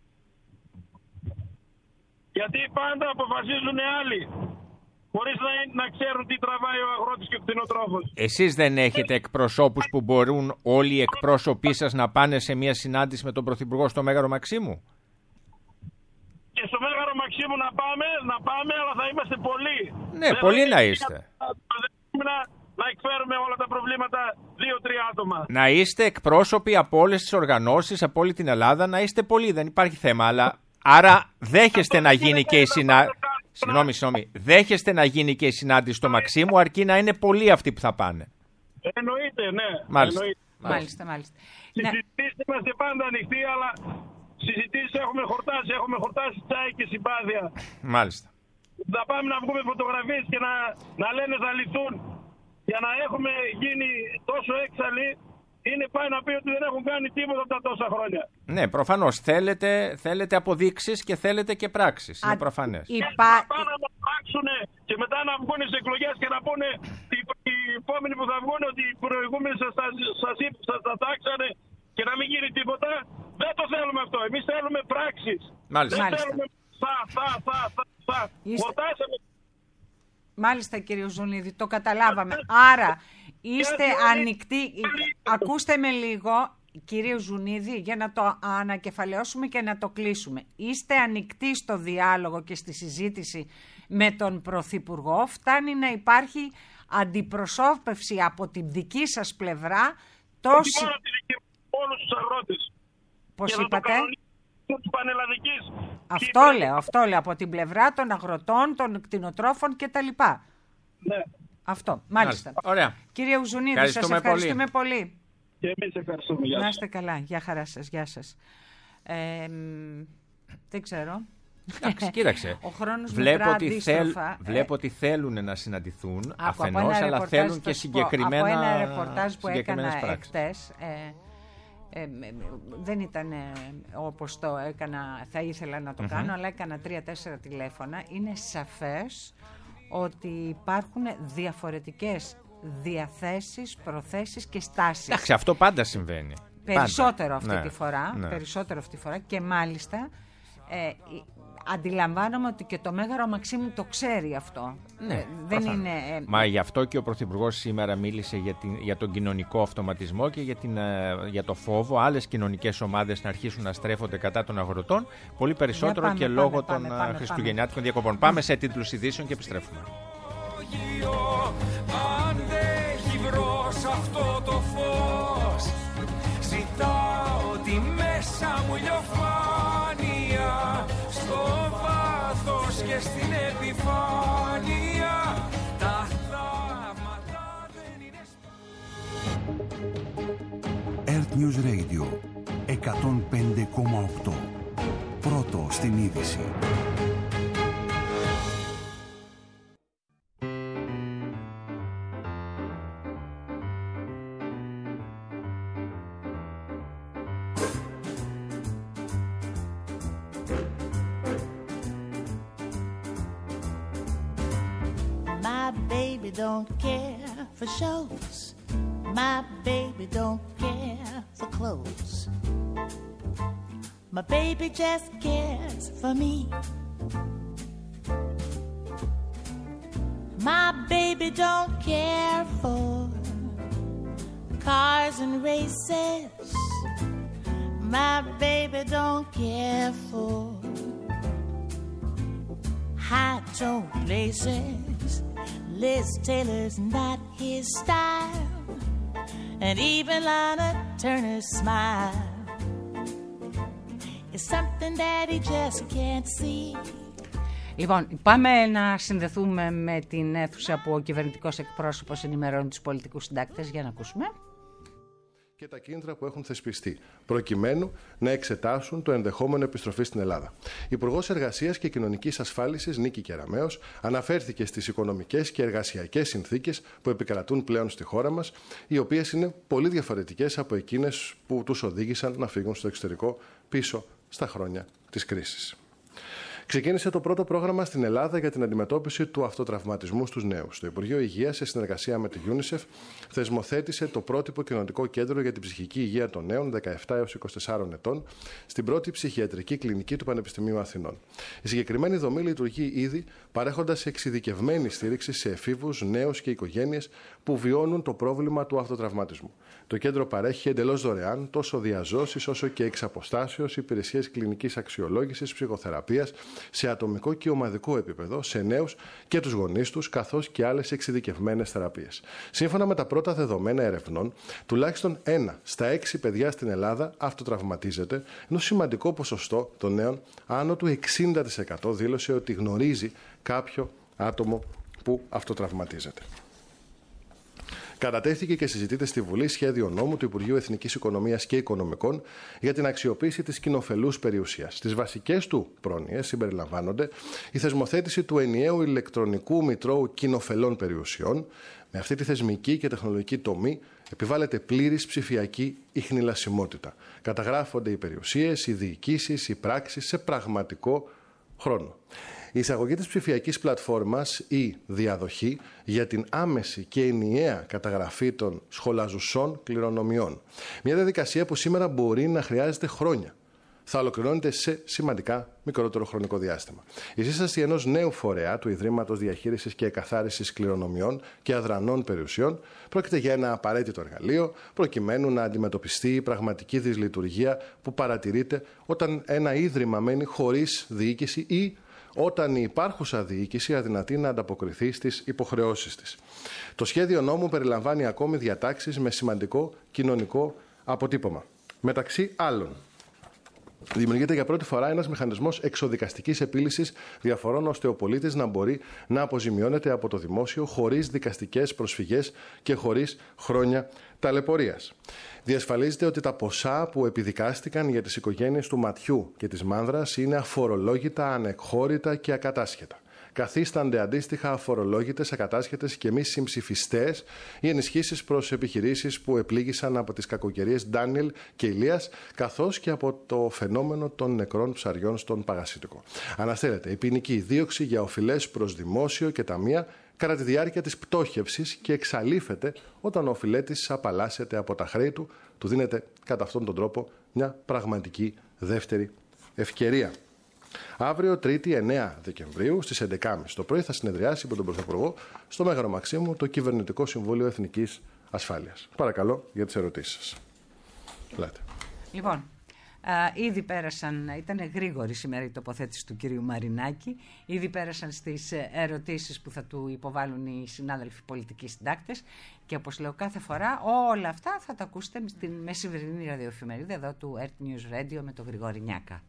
γιατί πάντα αποφασίζουν οι άλλοι, χωρίς να, να ξέρουν τι τραβάει ο αγρότης και ο κτηνοτρόφος. Εσείς δεν έχετε εκπροσώπους που μπορούν όλοι οι εκπρόσωποι σας να πάνε σε μια συνάντηση με τον Πρωθυπουργό στο Μέγαρο Μαξίμου? Και στο Μέγαρο Μαξίμου να πάμε, να πάμε, αλλά θα είμαστε πολλοί. Ναι, δεν πολλοί να είστε. Να, να εκφέρουμε όλα τα προβλήματα δύο-τρία άτομα. Να είστε εκπρόσωποι από όλες τις οργανώσεις, από όλη την Ελλάδα, να είστε πολλοί, δεν υπάρχει θέμα. Αλλά άρα δέχεστε να γίνει και η συνάντηση. Συγγνώμη, συγγνώμη. Δέχεστε να γίνει και η συνάντηση στο Μαξίμου, αρκεί να είναι πολλοί αυτοί που θα πάνε. Εννοείται, ναι. Μάλιστα. Εννοείται. Μάλιστα, μάλιστα. Συζητήσεις είμαστε πάντα ανοιχτοί, αλλά συζητήσεις έχουμε χορτάσει. Έχουμε χορτάσει τσάι και συμπάθεια. Μάλιστα. Θα πάμε να βγούμε φωτογραφίες και να, να λένε θα λυθούν. Για να έχουμε γίνει τόσο έξαλλοι, είναι πάει να πει ότι δεν έχουν κάνει τίποτα τα τόσα χρόνια. Ναι, προφανώς. Θέλετε, θέλετε αποδείξεις και θέλετε και πράξεις. Είναι προφανές. Υπά... Να πάνε να πράξουν και μετά να βγουν σε εκλογές και να πούνε οι επόμενοι που θα βγουν ότι οι προηγούμενοι σας, σας, σας, σας τα τάξανε και να μην γίνει τίποτα. Δεν το θέλουμε αυτό. Εμείς θέλουμε πράξεις. Μάλιστα. Δεν Μάλιστα. θέλουμε θα, θα, θα, θα, θα. Είστε... Μάλιστα, κύριε Ζουνίδη, το καταλάβαμε. Άρα, είστε ανοιχτοί. Ακούστε με λίγο, κύριε Ζουνίδη, για να το ανακεφαλαιώσουμε και να το κλείσουμε. Είστε ανοιχτοί στο διάλογο και στη συζήτηση με τον Πρωθυπουργό. Φτάνει να υπάρχει αντιπροσώπευση από την δική σας πλευρά. Τόση... Όλους τους αγρότες. Πώς είπατε? Αυτό λέω, αυτό λέω, από την πλευρά των αγροτών, των κτηνοτρόφων κτλ. Ναι. Αυτό, μάλιστα. Ωραία. Κύριε Ουζουνίδη, σας ευχαριστούμε πολύ. πολύ. Και εμείς ευχαριστούμε. Γεια σας. Να είστε καλά. Γεια χαρά σας. Γεια σας. Ε, δεν ξέρω. Εντάξει, κοίταξε. Ο χρόνος βλέπω, ότι θέλ, ε... βλέπω ότι θέλουν να συναντηθούν Άκου, αφενός, αλλά θέλουν και συγκεκριμένα πράξεις. Από ένα ρεπορτάζ που έκανα πράξεις. εχθές, ε, Ε, δεν ήταν ε, όπως το έκανα, θα ήθελα να το mm-hmm. κάνω, αλλά έκανα τρία-τέσσερα τηλέφωνα. Είναι σαφές ότι υπάρχουν διαφορετικές διαθέσεις, προθέσεις και στάσεις. Εντάξει, αυτό πάντα συμβαίνει. Περισσότερο πάντα. αυτή ναι. τη φορά, ναι. περισσότερο αυτή τη φορά και μάλιστα ε, αντιλαμβάνομαι ότι και το Μέγαρο Μαξίμου το ξέρει αυτό. Ναι, ε, δεν είναι, ε, Μα γι' αυτό και ο Πρωθυπουργός σήμερα μίλησε για, την, για τον κοινωνικό αυτοματισμό και για, την, για το φόβο άλλες κοινωνικές ομάδες να αρχίσουν να στρέφονται κατά των αγροτών, πολύ περισσότερο πάμε, και πάμε, λόγω πάμε, των πάμε, χριστουγεννιάτικων πάμε. διακοπών. Πάμε σε τίτλους ειδήσεων και επιστρέφουμε. Αντέχει μπρος αυτό το φως, ζητάω τη μέσα μου ηλιοφάνεια, στο βάθος και στην επιφάνεια τα θαύματα δεν είναι Earth News Radio εκατόν πέντε κόμμα οκτώ. Πρώτο στην είδηση. Don't care for shows. My baby don't care for clothes. My baby just cares for me. My baby don't care for cars and races. My baby don't care for high tone places. Liz Taylor's not his style. And even Lana Turner's smile is something that he just can't see. Λοιπόν, πάμε να συνδεθούμε με την αίθουσα που ο κυβερνητικός εκπρόσωπος ενημερώνει τους πολιτικούς συντάκτες για να ακούσουμε. Και τα κίνητρα που έχουν θεσπιστεί, προκειμένου να εξετάσουν το ενδεχόμενο επιστροφή στην Ελλάδα. Υπουργός Εργασίας και Κοινωνικής Ασφάλισης Νίκη Κεραμέως αναφέρθηκε στις οικονομικές και εργασιακές συνθήκες που επικρατούν πλέον στη χώρα μας, οι οποίες είναι πολύ διαφορετικές από εκείνες που τους οδήγησαν να φύγουν στο εξωτερικό πίσω στα χρόνια της κρίσης. Ξεκίνησε το πρώτο πρόγραμμα στην Ελλάδα για την αντιμετώπιση του αυτοτραυματισμού στους νέους. Το Υπουργείο Υγείας, σε συνεργασία με τη UNICEF, θεσμοθέτησε το πρότυπο κοινοτικό κέντρο για την ψυχική υγεία των νέων δεκαεπτά έως είκοσι τέσσερα ετών στην πρώτη ψυχιατρική κλινική του Πανεπιστημίου Αθηνών. Η συγκεκριμένη δομή λειτουργεί ήδη παρέχοντας εξειδικευμένη στήριξη σε εφήβους, νέους και οικογένειες που βιώνουν το πρόβλημα του αυτοτραυματισμού. Το κέντρο παρέχει εντελώς δωρεάν τόσο διαζώσεις όσο και εξ αποστάσεως υπηρεσίες κλινικής αξιολόγησης, ψυχοθεραπείας σε ατομικό και ομαδικό επίπεδο, σε νέους και τους γονείς τους, καθώς και άλλες εξειδικευμένες θεραπείες. Σύμφωνα με τα πρώτα δεδομένα ερευνών, τουλάχιστον ένα στα έξι παιδιά στην Ελλάδα αυτοτραυματίζεται, ενώ σημαντικό ποσοστό των νέων, άνω του εξήντα τοις εκατό, δήλωσε ότι γνωρίζει κάποιο άτομο που αυτοτραυματίζεται. Κατατέθηκε και συζητείται στη Βουλή σχέδιο νόμου του Υπουργείου Εθνικής Οικονομίας και Οικονομικών για την αξιοποίηση της κοινοφελούς περιουσίας. Στις βασικές του πρόνοιες συμπεριλαμβάνονται η θεσμοθέτηση του ενιαίου ηλεκτρονικού μητρώου κοινοφελών περιουσιών. Με αυτή τη θεσμική και τεχνολογική τομή επιβάλλεται πλήρης ψηφιακή ιχνηλασιμότητα. Καταγράφονται οι περιουσίες, οι διοικήσεις, οι πράξεις σε πραγματικό χρόνο. Η εισαγωγή της ψηφιακής πλατφόρμας ή διαδοχή για την άμεση και ενιαία καταγραφή των σχολαζουσών κληρονομιών. Μια διαδικασία που σήμερα μπορεί να χρειάζεται χρόνια. Θα ολοκληρώνεται σε σημαντικά μικρότερο χρονικό διάστημα. Η σύσταση ενός νέου φορέα του Ιδρύματος Διαχείρισης και Εκαθάρισης Κληρονομιών και Αδρανών Περιουσιών πρόκειται για ένα απαραίτητο εργαλείο προκειμένου να αντιμετωπιστεί η πραγματική δυσλειτουργία που παρατηρείται όταν ένα ίδρυμα μένει χωρίς διοίκηση ή όταν η υπάρχουσα διοίκηση αδυνατεί να ανταποκριθεί στις υποχρεώσεις της. Το σχέδιο νόμου περιλαμβάνει ακόμη διατάξεις με σημαντικό κοινωνικό αποτύπωμα. Μεταξύ άλλων, δημιουργείται για πρώτη φορά ένας μηχανισμός εξοδικαστικής επίλυσης διαφορών, ώστε ο πολίτης να μπορεί να αποζημιώνεται από το δημόσιο χωρίς δικαστικές προσφυγές και χωρίς χρόνια ταλαιπωρίας. Διασφαλίζεται ότι τα ποσά που επιδικάστηκαν για τις οικογένειες του Ματιού και της Μάνδρας είναι αφορολόγητα, ανεκχώρητα και ακατάσχετα. Καθίστανται αντίστοιχα αφορολόγητες, ακατάσχετες και μη συμψηφιστές οι ενισχύσεις προς επιχειρήσεις που επλήγησαν από τις κακοκαιρίες Ντάνιελ και Ηλίας, καθώς και από το φαινόμενο των νεκρών ψαριών στον Παγασίτικο. Αναστέλλεται η ποινική δίωξη για οφειλές προς δημόσιο και ταμεία κατά τη διάρκεια της πτώχευσης και εξαλείφεται όταν ο οφειλέτης απαλλάσσεται από τα χρέη του, του δίνεται κατά αυτόν τον τρόπο μια πραγματική δεύτερη ευκαιρία. Αύριο, Τρίτη, εννέα Δεκεμβρίου, στις έντεκα και τριάντα το πρωί, θα συνεδριάσει με τον Πρωθυπουργό στο Μέγαρο Μαξίμου το Κυβερνητικό Συμβούλιο Εθνικής Ασφάλειας. Παρακαλώ για τις ερωτήσεις σας. Λέτε. Λοιπόν, α, ήδη πέρασαν, ήταν γρήγορη σήμερα η τοποθέτηση του κυρίου Μαρινάκη, ήδη πέρασαν στις ερωτήσεις που θα του υποβάλουν οι συνάδελφοι πολιτικοί συντάκτες και όπως λέω κάθε φορά όλα αυτά θα τα ακούσετε στην μεσημερινή ραδιοεφημερίδα εδώ του Earth News Radio με τον Γρηγόρη Νιάκα.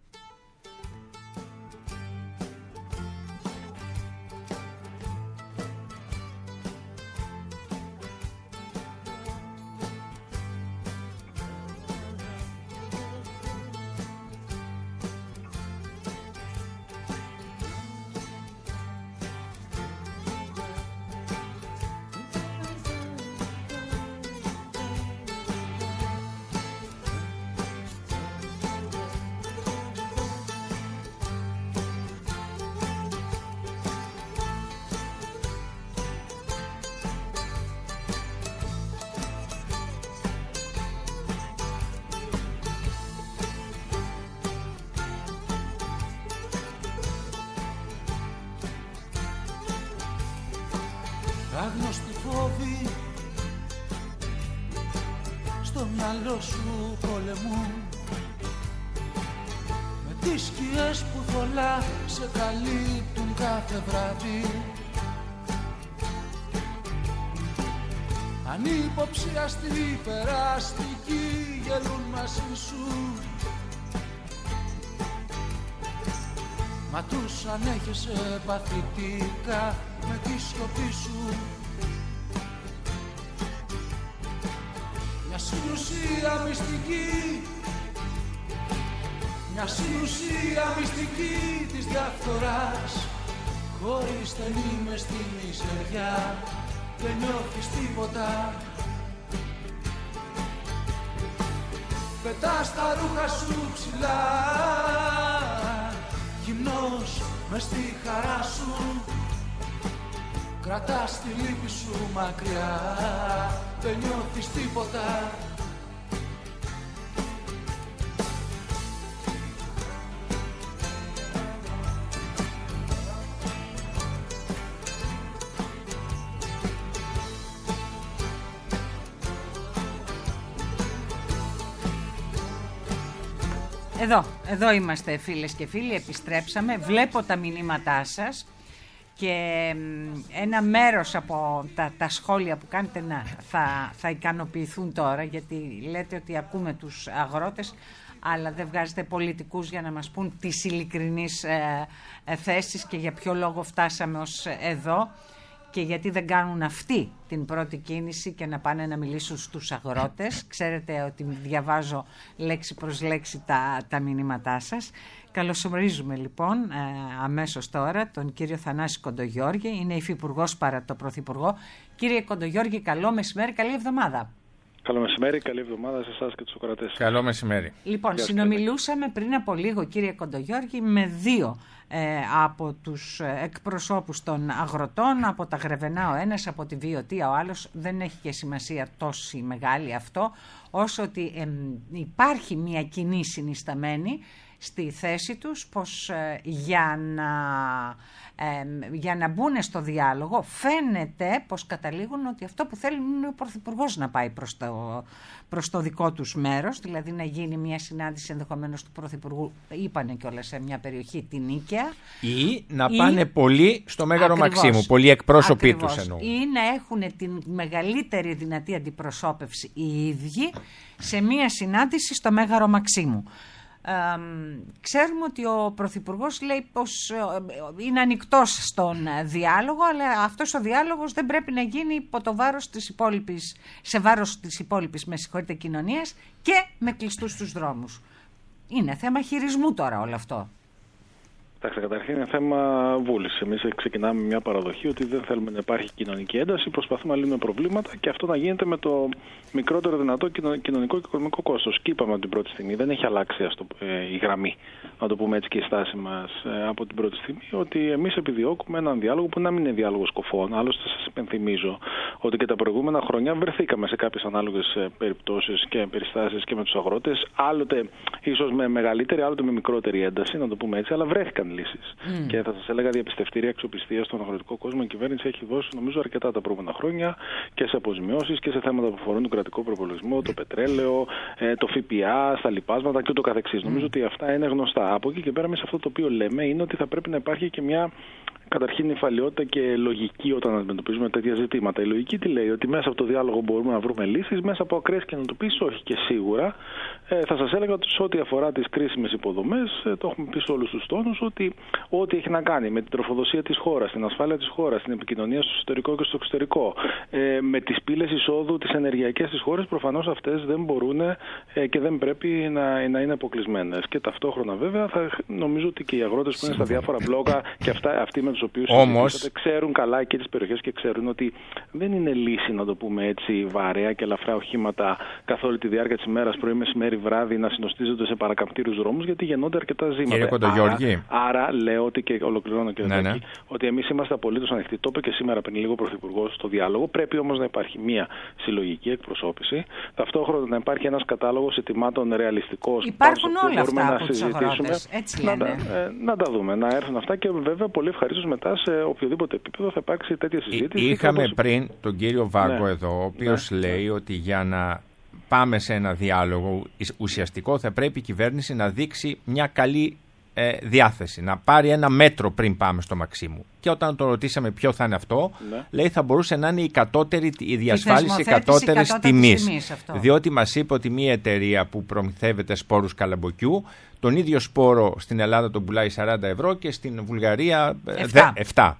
άγνωστοι φόβοι στο μυαλό σου πολεμούν, με τις σκιές που θολά σε καλύπτουν κάθε βράδυ. Ανυποψιαστοί περαστικοί γελούν μαζί σου, μα τους ανέχεσαι παθητικά με τη σιωπή σου. Μια συνουσία μυστική, μια συνουσία μυστική της διαφθοράς, χωρίς στενή μες στη μιζεριά δεν νιώθεις τίποτα. Πετάς τα ρούχα σου ψηλά, γυμνός μες στη χαρά σου, κρατάς τη λύπη σου μακριά, δεν νιώθεις τίποτα. Εδώ, εδώ είμαστε φίλες και φίλοι, επιστρέψαμε, βλέπω τα μηνύματά σας και ένα μέρος από τα, τα σχόλια που κάνετε να, θα, θα ικανοποιηθούν τώρα, γιατί λέτε ότι ακούμε τους αγρότες αλλά δεν βγάζετε πολιτικούς για να μας πούν τις ειλικρινείς ε, ε, θέσεις και για ποιο λόγο φτάσαμε ως εδώ και γιατί δεν κάνουν αυτοί την πρώτη κίνηση και να πάνε να μιλήσουν στους αγρότες. Ξέρετε ότι διαβάζω λέξη προς λέξη τα, τα μηνύματά σας. Καλωσορίζουμε λοιπόν ε, αμέσως τώρα τον κύριο Θανάση Κοντογιώργη, είναι υφυπουργός παρά το Πρωθυπουργό. Κύριε Κοντογιώργη, καλό μεσημέρι, καλή εβδομάδα. Καλό μεσημέρι, καλή εβδομάδα σε εσάς και τους ακροατές. Καλό μεσημέρι. Λοιπόν, συνομιλούσαμε πριν από λίγο, κύριε Κοντογιώργη, με δύο ε, από τους εκπροσώπους των αγροτών, από τα Γρεβενά ο ένας, από τη Βιωτία ο άλλος. Δεν έχει και σημασία τόση μεγάλη αυτό, όσο ότι ε, υπάρχει μια κοινή συνισταμένη στη θέση τους πως ε, για, να, ε, για να μπουν στο διάλογο φαίνεται πως καταλήγουν ότι αυτό που θέλουν είναι ο Πρωθυπουργός να πάει προς το, προς το δικό τους μέρος, δηλαδή να γίνει μια συνάντηση ενδεχομένως του Πρωθυπουργού, είπανε κιόλας σε μια περιοχή την Νίκαια, ή να ή, πάνε πολύ στο Μέγαρο ακριβώς, Μαξίμου, πολλοί εκπρόσωποι ακριβώς, τους εννοούν, ή να έχουν την μεγαλύτερη δυνατή αντιπροσώπευση οι ίδιοι σε μια συνάντηση στο Μέγαρο Μαξίμου. Ε, ξέρουμε ότι ο Πρωθυπουργός λέει πως είναι ανοιχτός στον διάλογο, αλλά αυτός ο διάλογος δεν πρέπει να γίνει υπό το βάρος της υπόλοιπης, σε βάρος της υπόλοιπης με συγχωρείτε, κοινωνίας και με κλειστούς τους δρόμους. Είναι θέμα χειρισμού τώρα όλο αυτό. Εντάξει, καταρχήν είναι θέμα βούληση. Εμείς ξεκινάμε μια παραδοχή ότι δεν θέλουμε να υπάρχει κοινωνική ένταση, προσπαθούμε να λύνουμε προβλήματα και αυτό να γίνεται με το μικρότερο δυνατό κοινωνικό και οικονομικό κόστος. Και είπαμε από την πρώτη στιγμή, δεν έχει αλλάξει αυτό, ε, η γραμμή, να το πούμε έτσι, και η στάση μας ε, από την πρώτη στιγμή, ότι εμείς επιδιώκουμε έναν διάλογο που να μην είναι διάλογο κοφών. Άλλωστε, σας υπενθυμίζω ότι και τα προηγούμενα χρόνια βρεθήκαμε σε κάποιες ανάλογες περιπτώσεις και περιστάσεις και με τους αγρότες, άλλοτε ίσως με μεγαλύτερη, άλλοτε με μικρότερη ένταση, να το πούμε έτσι, αλλά βρέθηκαν λύσεις. Mm. Και θα σας έλεγα διαπιστευτήρια αξιοπιστία στον αγροτικό κόσμο. Η κυβέρνηση έχει δώσει, νομίζω, αρκετά τα προηγούμενα χρόνια και σε αποζημιώσεις και σε θέματα που αφορούν τον κρατικό προπολογισμό, το πετρέλαιο, το ΦΠΑ, στα λοιπάσματα και ούτω καθεξής. Mm. Νομίζω ότι αυτά είναι γνωστά. Από εκεί και πέρα, μέσα αυτό το οποίο λέμε είναι ότι θα πρέπει να υπάρχει και μια καταρχήν υφαλιότητα και λογική όταν αντιμετωπίζουμε τέτοια ζητήματα. Η λογική τι λέει, ότι μέσα από το διάλογο μπορούμε να βρούμε λύσεις, μέσα από ακραίες κοινοτοποίησεις όχι. Και σίγουρα ε, θα σας έλεγα ότι σε ό,τι αφορά τις κρίσιμες υποδομές, ε, το έχουμε πει σε όλους τους τόνους, ότι ό,τι έχει να κάνει με την τροφοδοσία της χώρας, την ασφάλεια της χώρας, την επικοινωνία στο εσωτερικό και στο εξωτερικό, ε, με τις πύλες εισόδου, τις ενεργειακές της χώρας, προφανώς αυτές δεν μπορούν ε, και δεν πρέπει να, να είναι αποκλεισμένες. Και ταυτόχρονα βέβαια θα, νομίζω ότι και οι αγρότες που είναι στα διάφορα μπλόκα και αυτά, αυτοί με τους οποίους όμως ξέρουν καλά και τις περιοχές και ξέρουν ότι δεν είναι λύση, να το πούμε έτσι, βαρέα και ελαφρά οχήματα καθ' όλη τη διάρκεια της ημέρας, πρωί, μεσημέρι, βράδυ, να συνοστίζονται σε παρακαμπτήρους δρόμους, γιατί γεννώνται αρκετά ζήματα. Άρα, άρα λέω ότι, και ολοκληρώνω και ναι, ναι. ότι εμείς είμαστε απολύτως ανοιχτοί. Το είπε και σήμερα πριν λίγο ο Πρωθυπουργός στο διάλογο. Πρέπει όμως να υπάρχει μια συλλογική εκπροσώπηση. Ταυτόχρονα να υπάρχει ένας κατάλογος ετοιμάτων ρεαλιστικός. Υπάρχουν όλα αυτά να από τους αγρότες. Έτσι να, λένε. ε, να τα δούμε, να έρθουν αυτά και βέβαια πολύ ευχαρίστως μετά σε οποιοδήποτε επίπεδο θα υπάρξει τέτοια συζήτηση. Είχαμε όπως... πριν τον κύριο Βάγκο, ναι, εδώ, ο οποίος ναι, λέει ναι. ότι για να πάμε σε ένα διάλογο ουσιαστικό θα πρέπει η κυβέρνηση να δείξει μια καλή ε, διάθεση, να πάρει ένα μέτρο πριν πάμε στο Μαξίμου. Και όταν το ρωτήσαμε ποιο θα είναι αυτό, ναι. λέει θα μπορούσε να είναι η, κατώτερη, η διασφάλιση κατώτερης τιμής. Διότι μας είπε ότι μια εταιρεία που προμηθεύεται σπόρους καλαμποκιού, τον ίδιο σπόρο στην Ελλάδα τον πουλάει σαράντα ευρώ και στην Βουλγαρία επτά.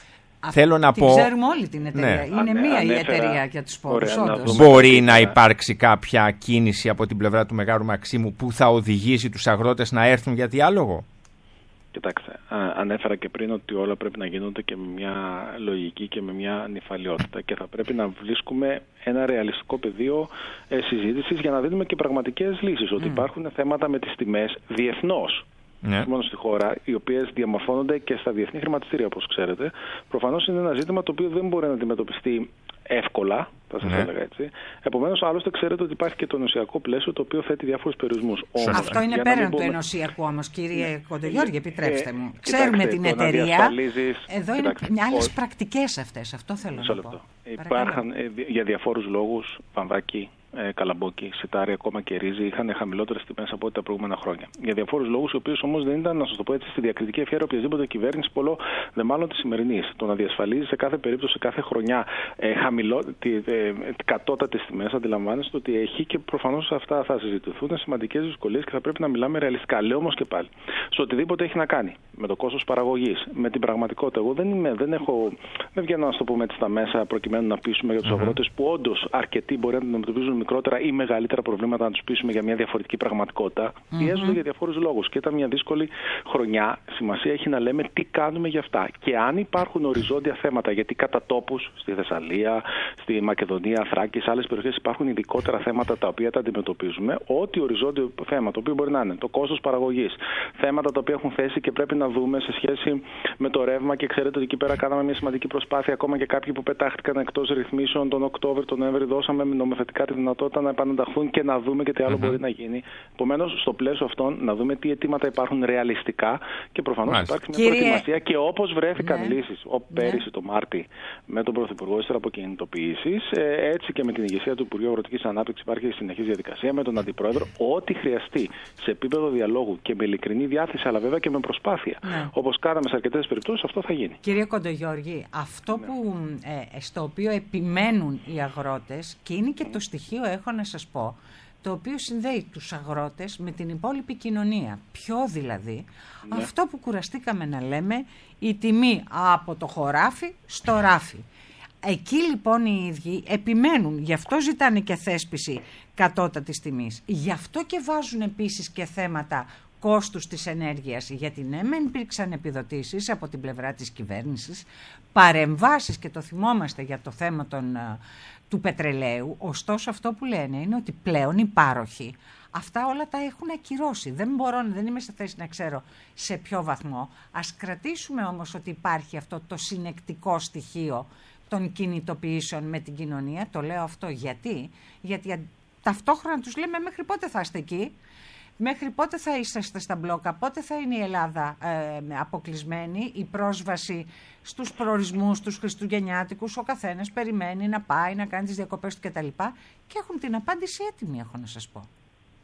Θέλω να την πω... ξέρουμε όλη την εταιρεία. Ναι. Είναι Ανε, μία ανέφερα... η εταιρεία για τους σπόρους. Μπορεί να υπάρξει κάποια κίνηση από την πλευρά του Μεγάλου Μαξίμου που θα οδηγήσει τους αγρότες να έρθουν για διάλογο? Κοιτάξτε, ανέφερα και πριν ότι όλα πρέπει να γίνονται και με μια λογική και με μια νυφαλιότητα και θα πρέπει να βρίσκουμε ένα ρεαλιστικό πεδίο ε, συζήτησης για να δίνουμε και πραγματικές λύσεις. Mm. Ότι υπάρχουν θέματα με τις τιμές διεθνώς. Ναι. Μόνο στη χώρα, οι οποίες διαμορφώνονται και στα διεθνή χρηματιστήρια, όπως ξέρετε. Προφανώς είναι ένα ζήτημα το οποίο δεν μπορεί να αντιμετωπιστεί εύκολα, θα σας ναι. έλεγα έτσι. Επομένως, άλλωστε, ξέρετε ότι υπάρχει και το ενωσιακό πλαίσιο το οποίο θέτει διάφορους περιορισμούς. Αυτό είναι πέραν του ενωσιακού όμως, κύριε ναι. Κοντογιώργη, επιτρέψτε ε, μου. Ε, Ξέρουμε την εταιρεία. Εδώ είναι άλλες πρακτικές αυτές. Αυτό θέλω να πω. Υπάρχουν ε, για διαφόρους λόγους, Πανδάκη, ε, Καλαμπόκι, Σιτάρι, ακόμα και Ρύζι, είχαν χαμηλότερες τιμές από ό,τι τα προηγούμενα χρόνια. Για διαφόρους λόγους, οι οποίοι όμως δεν ήταν, να σας το πω έτσι, στη διακριτική ευχέρεια οποιασδήποτε κυβέρνηση, πολλό δε μάλλον τη σημερινή. Το να διασφαλίζει σε κάθε περίπτωση, σε κάθε χρονιά, ε, χαμηλό, τη, ε, κατώτατες τιμές, αντιλαμβάνεστε ότι έχει και προφανώς αυτά θα συζητηθούν σημαντικές δυσκολίες και θα πρέπει να μιλάμε ρεαλιστικά. Λέω όμως και πάλι, σε οτιδήποτε έχει να κάνει με το κόστος παραγωγής, με την πραγματικότητα. Εγώ δεν, είμαι, δεν, έχω, δεν βγαίνω να το πούμε έτσι στα μέσα προκειμένου να πείσουμε για τους mm-hmm. αγρότες που όντως αρκετοί μπορεί να αντιμετωπίζουν μικρότερα ή μεγαλύτερα προβλήματα, να τους πείσουμε για μια διαφορετική πραγματικότητα. Mm-hmm. Πιέζονται για διαφόρους λόγους. Και ήταν μια δύσκολη χρονιά. Σημασία έχει να λέμε τι κάνουμε για αυτά. Και αν υπάρχουν οριζόντια θέματα, γιατί κατά τόπους στη Θεσσαλία, στη Μακεδονία, Θράκη, σε άλλες περιοχές υπάρχουν ειδικότερα θέματα τα οποία τα αντιμετωπίζουμε. Ό,τι οριζόντιο θέμα, το οποίο μπορεί να είναι το κόστος παραγωγής, θέματα τα οποία έχουν θέσει και πρέπει να δούμε σε σχέση με το ρεύμα. Και ξέρετε ότι εκεί πέρα κάναμε μια σημαντική προσπάθεια. Ακόμα και κάποιοι που πετάχτηκαν εκτός ρυθμίσεων τον Οκτώβριο, τον Νοέμβριο, δώσαμε νομοθετικά τη δυνατότητα να επανενταχθούν και να δούμε και τι άλλο mm-hmm. μπορεί να γίνει. Επομένως, στο πλαίσιο αυτών, να δούμε τι αιτήματα υπάρχουν ρεαλιστικά και προφανώς υπάρχει μια Κύριε... προετοιμασία. Και όπως βρέθηκαν ναι. λύσεις, ο, πέρυσι ναι. το Μάρτι με τον Πρωθυπουργό, ύστερα από κινητοποιήσεις, ε, έτσι και με την ηγεσία του Υπουργείου Αγροτικής Ανάπτυξης υπάρχει συνεχής διαδικασία με τον Αντιπρόεδρο. Ό,τι χρειαστεί σε επίπεδο διαλόγου και με ειλικρινή διάθεση, αλλά βέβαια και με προσπάθεια, ναι. όπως κάναμε σε αρκετές περιπτώσεις, αυτό θα γίνει. Κύριε Κοντογιώργη, αυτό ναι. που, ε, στο οποίο επιμένουν οι αγρότες και είναι και το στοιχείο, έχω να σας πω, το οποίο συνδέει τους αγρότες με την υπόλοιπη κοινωνία. Ποιο δηλαδή? Ναι. Αυτό που κουραστήκαμε να λέμε, η τιμή από το χωράφι στο ράφι. Εκεί λοιπόν οι ίδιοι επιμένουν, γι' αυτό ζητάνε και θέσπιση κατώτατης τιμής. Γι' αυτό και βάζουν επίσης και θέματα κόστους της ενέργειας, γιατί ναι, μεν υπήρξαν επιδοτήσεις από την πλευρά της κυβέρνησης, παρεμβάσεις και το θυμόμαστε για το θέμα των, του πετρελαίου, ωστόσο αυτό που λένε είναι ότι πλέον οι πάροχοι αυτά όλα τα έχουν ακυρώσει. Δεν μπορώ, δεν είμαι σε θέση να ξέρω σε ποιο βαθμό. Ας κρατήσουμε όμως ότι υπάρχει αυτό το συνεκτικό στοιχείο των κινητοποιήσεων με την κοινωνία. Το λέω αυτό γιατί, γιατί ταυτόχρονα τους λέμε μέχρι πότε θα είστε εκεί. Μέχρι πότε θα είσαστε στα μπλόκα, πότε θα είναι η Ελλάδα ε, αποκλεισμένη, η πρόσβαση στους προορισμούς, τους χριστουγεννιάτικους, ο καθένας περιμένει να πάει, να κάνει τις διακοπές του κτλ. Και έχουν την απάντηση έτοιμη, έχω να σας πω.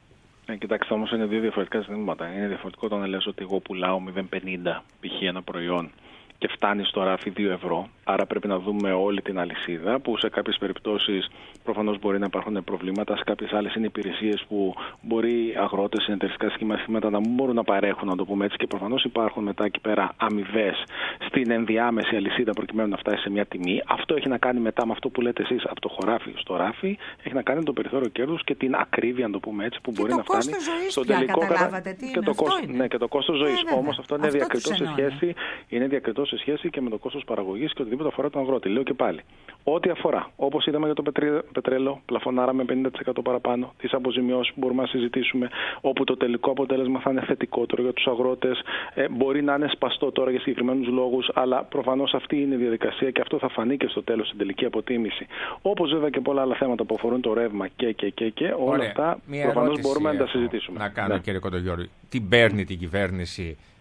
Ε, κοιτάξτε, όμως είναι δύο διαφορετικά ζητήματα. Είναι διαφορετικό το να λες ότι εγώ πουλάω μηδέν κόμμα πενήντα π.χ. ένα προϊόν και φτάνει στο ράφι δύο ευρώ. Άρα πρέπει να δούμε όλη την αλυσίδα, που σε κάποιες περιπτώσεις προφανώς μπορεί να υπάρχουν προβλήματα, σε κάποιες άλλες είναι υπηρεσίες που μπορεί αγρότες, συνεταιριστικά σχήματα να μην μπορούν να παρέχουν, να το πούμε έτσι, και προφανώς υπάρχουν μετά εκεί πέρα αμοιβές στην ενδιάμεση αλυσίδα προκειμένου να φτάσει σε μια τιμή. Αυτό έχει να κάνει μετά με αυτό που λέτε εσείς, από το χωράφι στο ράφι, έχει να κάνει με το περιθώριο κέρδους και την ακρίβεια, να το πούμε έτσι, που και μπορεί να φτάνει στο τελικό κατα... και, το κόστος, ναι, και το κόστος ζωής. Ε, Όμως αυτό είναι αυτό διακριτό σε σχέση, είναι διακριτό σε σχέση και με το κόστος παραγωγής και οτιδήποτε αφορά τον αγρότη. Λέω και πάλι. Ό,τι αφορά, όπως είδαμε για το πετρέλαιο, πλαφωνάραμε πενήντα τοις εκατό παραπάνω, τις αποζημιώσεις που μπορούμε να συζητήσουμε, όπου το τελικό αποτέλεσμα θα είναι θετικότερο για τους αγρότες. Ε, μπορεί να είναι σπαστό τώρα για συγκεκριμένους λόγους, αλλά προφανώς αυτή είναι η διαδικασία και αυτό θα φανεί και στο τέλος στην τελική αποτίμηση. Όπως βέβαια και πολλά άλλα θέματα που αφορούν το ρεύμα και, και, και, και όλα αυτά προφανώς μπορούμε να τα συζητήσουμε. Να κάνω, ναι. Κύριε Κοντογιώργη, τι παίρνει την κυβέρνηση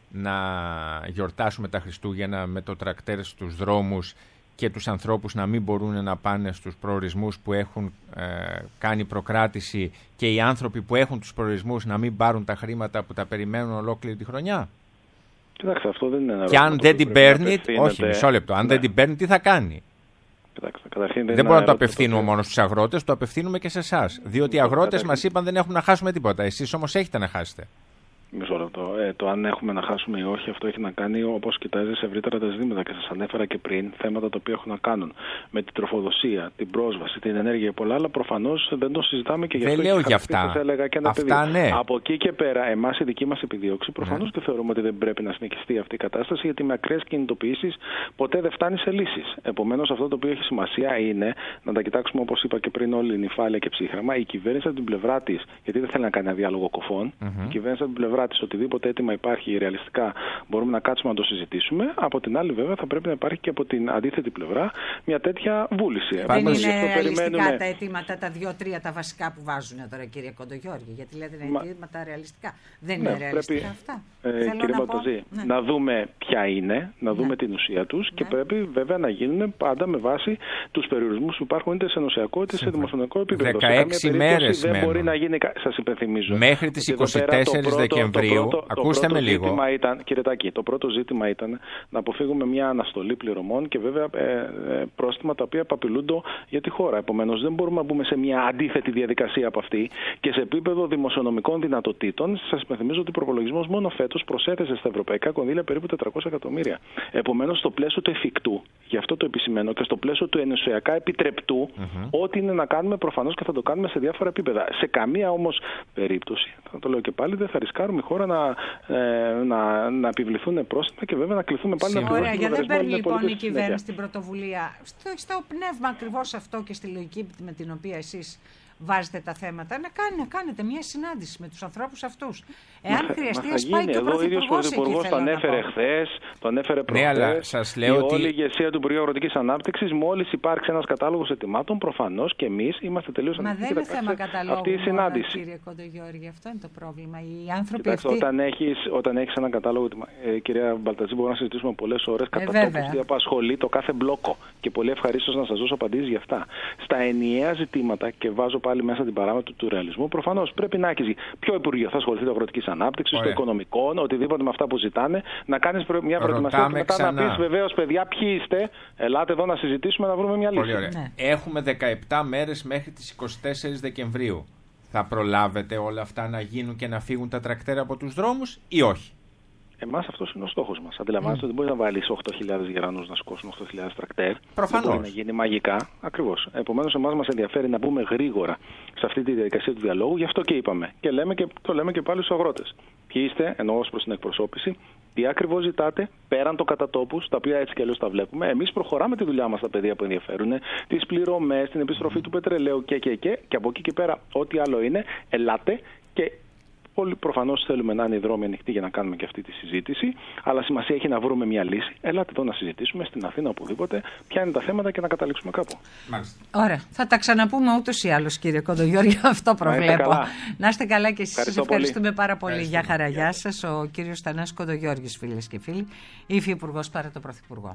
να γιορτάσουμε τα Χριστούγεννα με το τρακτέρ στους δρόμους και τους ανθρώπους να μην μπορούν να πάνε στους προορισμούς που έχουν ε, κάνει προκράτηση και οι άνθρωποι που έχουν τους προορισμούς να μην πάρουν τα χρήματα που τα περιμένουν ολόκληρη τη χρονιά? Κοιτάξτε, αυτό δεν είναι ένα. Και αν δεν την παίρνει, όχι, μισό λεπτό, αν ναι. δεν την παίρνει, τι θα κάνει? Κοιτάξτε, καταρχήν δεν δεν μπορούμε να το απευθύνουμε μόνο στους αγρότες, το απευθύνουμε και σε εσάς. Διότι οι αγρότες μας είπαν δεν έχουν να χάσουμε τίποτα. Εσείς όμως έχετε να χάσετε. Μισό λεπτό. Ε, το αν έχουμε να χάσουμε ή όχι, αυτό έχει να κάνει όπως κοιτάζει ευρύτερα τα ζητήματα. Και σας ανέφερα και πριν θέματα τα οποία έχουν να κάνουν με την τροφοδοσία, την πρόσβαση, την ενέργεια και πολλά άλλα. Προφανώς δεν το συζητάμε και γι' αυτό. Δεν λέω για αυτά. Έλεγα και ένα αυτά ναι. Από εκεί και πέρα, εμάς η δική μας επιδίωξη προφανώς ναι. και θεωρούμε ότι δεν πρέπει να συνεχιστεί αυτή η κατάσταση, γιατί με ακραίες κινητοποιήσεις ποτέ δεν φτάνει σε λύσεις. Επομένως, αυτό το οποίο έχει σημασία είναι να τα κοιτάξουμε, όπως είπα και πριν, όλη νυφάλια και ψύχραμα. Η κυβέρνηση από την πλευρά της, γιατί δεν θέλει να κάνει ένα διάλογο κοφών, mm-hmm. η κυβέρνηση από την πλευρά της, οτιδήποτε έτοιμα υπάρχει ρεαλιστικά, μπορούμε να κάτσουμε να το συζητήσουμε. Από την άλλη, βέβαια, θα πρέπει να υπάρχει και από την αντίθετη πλευρά μια τέτοια βούληση. Δεν Επομένως, είναι ρεαλιστικά περιμένουμε... τα αιτήματα, τα δύο-τρία τα βασικά που βάζουν τώρα, κύριε Κοντογιώργη, γιατί λέτε είναι αιτήματα ρεαλιστικά. Δεν είναι ναι, ρεαλιστικά πρέπει, αυτά. Ε, κύριε Μπαλταζή, ναι. να δούμε ποια είναι, να δούμε ναι. την ουσία τους ναι. και πρέπει βέβαια να γίνουν πάντα με βάση τους περιορισμούς που υπάρχουν είτε σε ενωσιακό είτε σε δημοσιονομικό επίπεδο. δεκαέξι μέρες δεν μπορεί να γίνει. Σας υπενθυμίζω. Μέχρι τις είκοσι τέσσερις Δεκεμβρίου. Ακούστε με λίγο. Ήταν, κύριε Τάκη, το πρώτο ζήτημα ήταν να αποφύγουμε μια αναστολή πληρωμών και βέβαια ε, ε, πρόστιμα τα οποία απειλούνται για τη χώρα. Επομένως, δεν μπορούμε να μπούμε σε μια αντίθετη διαδικασία από αυτή και σε επίπεδο δημοσιονομικών δυνατοτήτων. Σας υπενθυμίζω ότι ο προπολογισμός μόνο φέτος προσέθεσε στα ευρωπαϊκά κονδύλια περίπου τετρακόσια εκατομμύρια. Επομένως, στο πλαίσιο του εφικτού, γι' αυτό το επισημαίνω, και στο πλαίσιο του ενωσιακά επιτρεπτού, mm-hmm. ό,τι είναι να κάνουμε προφανώς και θα το κάνουμε σε διάφορα επίπεδα. Σε καμία όμως περίπτωση, θα το λέω και πάλι, δεν θα ρισκάρουμε η χώρα να. Ε, Να, να επιβληθούν πρόστιμα και βέβαια να κληθούν πάλι να πληρώσουν. Ωραία, γιατί δεν παίρνει λοιπόν η κυβέρνηση την πρωτοβουλία στο, στο πνεύμα ακριβώς αυτό και στη λογική με την οποία εσείς βάζετε τα θέματα, να, κάνει, να κάνετε μια συνάντηση με τους ανθρώπους αυτούς. Εάν μα, χρειαστεί, ας πάει και ο Πρωθυπουργός εκεί. Ο Πρωθυπουργός το ανέφερε χθες, το ανέφερε προχθές. Ναι, αλλά σας λέω η ότι... όλη η ηγεσία του Υπουργείου Αγροτικής Ανάπτυξης, μόλις υπάρξει ένας κατάλογος ετοιμάτων, προφανώς και εμείς είμαστε τελείως ανοιχτοί. Μα δεν είναι θέμα καταλόγου, αυτή η συνάντηση. Κύριε Κοντογιώργη, αυτό είναι το πρόβλημα. Οι άνθρωποι Κοιτάξτε, αυτοί... όταν έχεις, όταν έχεις έναν κατάλογο, ε, κυρία Μπαλταζή, μπορούμε να συζητήσουμε πολλές ώρες κατά ε, τόπους τι απασχολεί το κάθε μπλόκο. Και πολύ ευχαρίστως να σας δώσω απαντήσεις για αυτά. Στα ενιαία ζητήματα, και βάζω πάλι μέσα την παράμετρο του ρεαλισμού, προφανώς πρέπει να έχεις ποιο Υπουργείο θα ασχοληθεί με αγροτικής ανάπτυξης, των οικονομικών, οτιδήποτε με αυτά που ζητάνε, να κάνεις μια προετοιμασία και μετά ξανά. να πεις βεβαίως, παιδιά, ποιοι είστε, ελάτε εδώ να συζητήσουμε, να βρούμε μια λύση. Ναι. Έχουμε δεκαεπτά μέρες μέχρι τις είκοσι τέσσερις Δεκεμβρίου. Θα προλάβετε όλα αυτά να γίνουν και να φύγουν τα τρακτέρα από τους δρόμους ή όχι? Εμάς αυτός είναι ο στόχος μας. Αντιλαμβάνεστε ότι mm. δεν μπορεί να βάλεις οκτώ χιλιάδες γερανούς να σηκώσουν οκτώ χιλιάδες τρακτέρ. Προφανώς. Δεν μπορεί να γίνει μαγικά. Ακριβώς. Επομένως, εμάς μας ενδιαφέρει να μπούμε γρήγορα σε αυτή τη διαδικασία του διαλόγου. Γι' αυτό και είπαμε. Και, λέμε και το λέμε και πάλι στους αγρότες. Ποιοι είστε, εννοώ ως προς την εκπροσώπηση, τι ακριβώς ζητάτε, πέραν των κατατόπους, τα οποία έτσι κι αλλιώς τα βλέπουμε. Εμείς προχωράμε τη δουλειά μας στα πεδία που ενδιαφέρουν, τις πληρωμές, την επιστροφή του πετρελαίου και, και, και, και από εκεί και πέρα, ό,τι άλλο είναι, ελάτε και. Όλοι προφανώς θέλουμε να είναι οι δρόμοι ανοιχτοί για να κάνουμε και αυτή τη συζήτηση, αλλά σημασία έχει να βρούμε μια λύση. Ελάτε εδώ να συζητήσουμε στην Αθήνα, οπουδήποτε, ποια είναι τα θέματα και να καταλήξουμε κάπου. Μάλιστα. Ωραία. Θα τα ξαναπούμε ούτως ή άλλως, κύριε Κοντογιώργη, αυτό προβλέπω. Να, να είστε καλά και εσείς. Ευχαριστώ ευχαριστούμε πολύ. πάρα πολύ. Ευχαριστούμε. Για χαρά. Γεια σας. Ο κύριος Θανάσης Κοντογιώργης, φίλες και φίλοι, υφυπουργός παρά τον Πρωθυπουργό.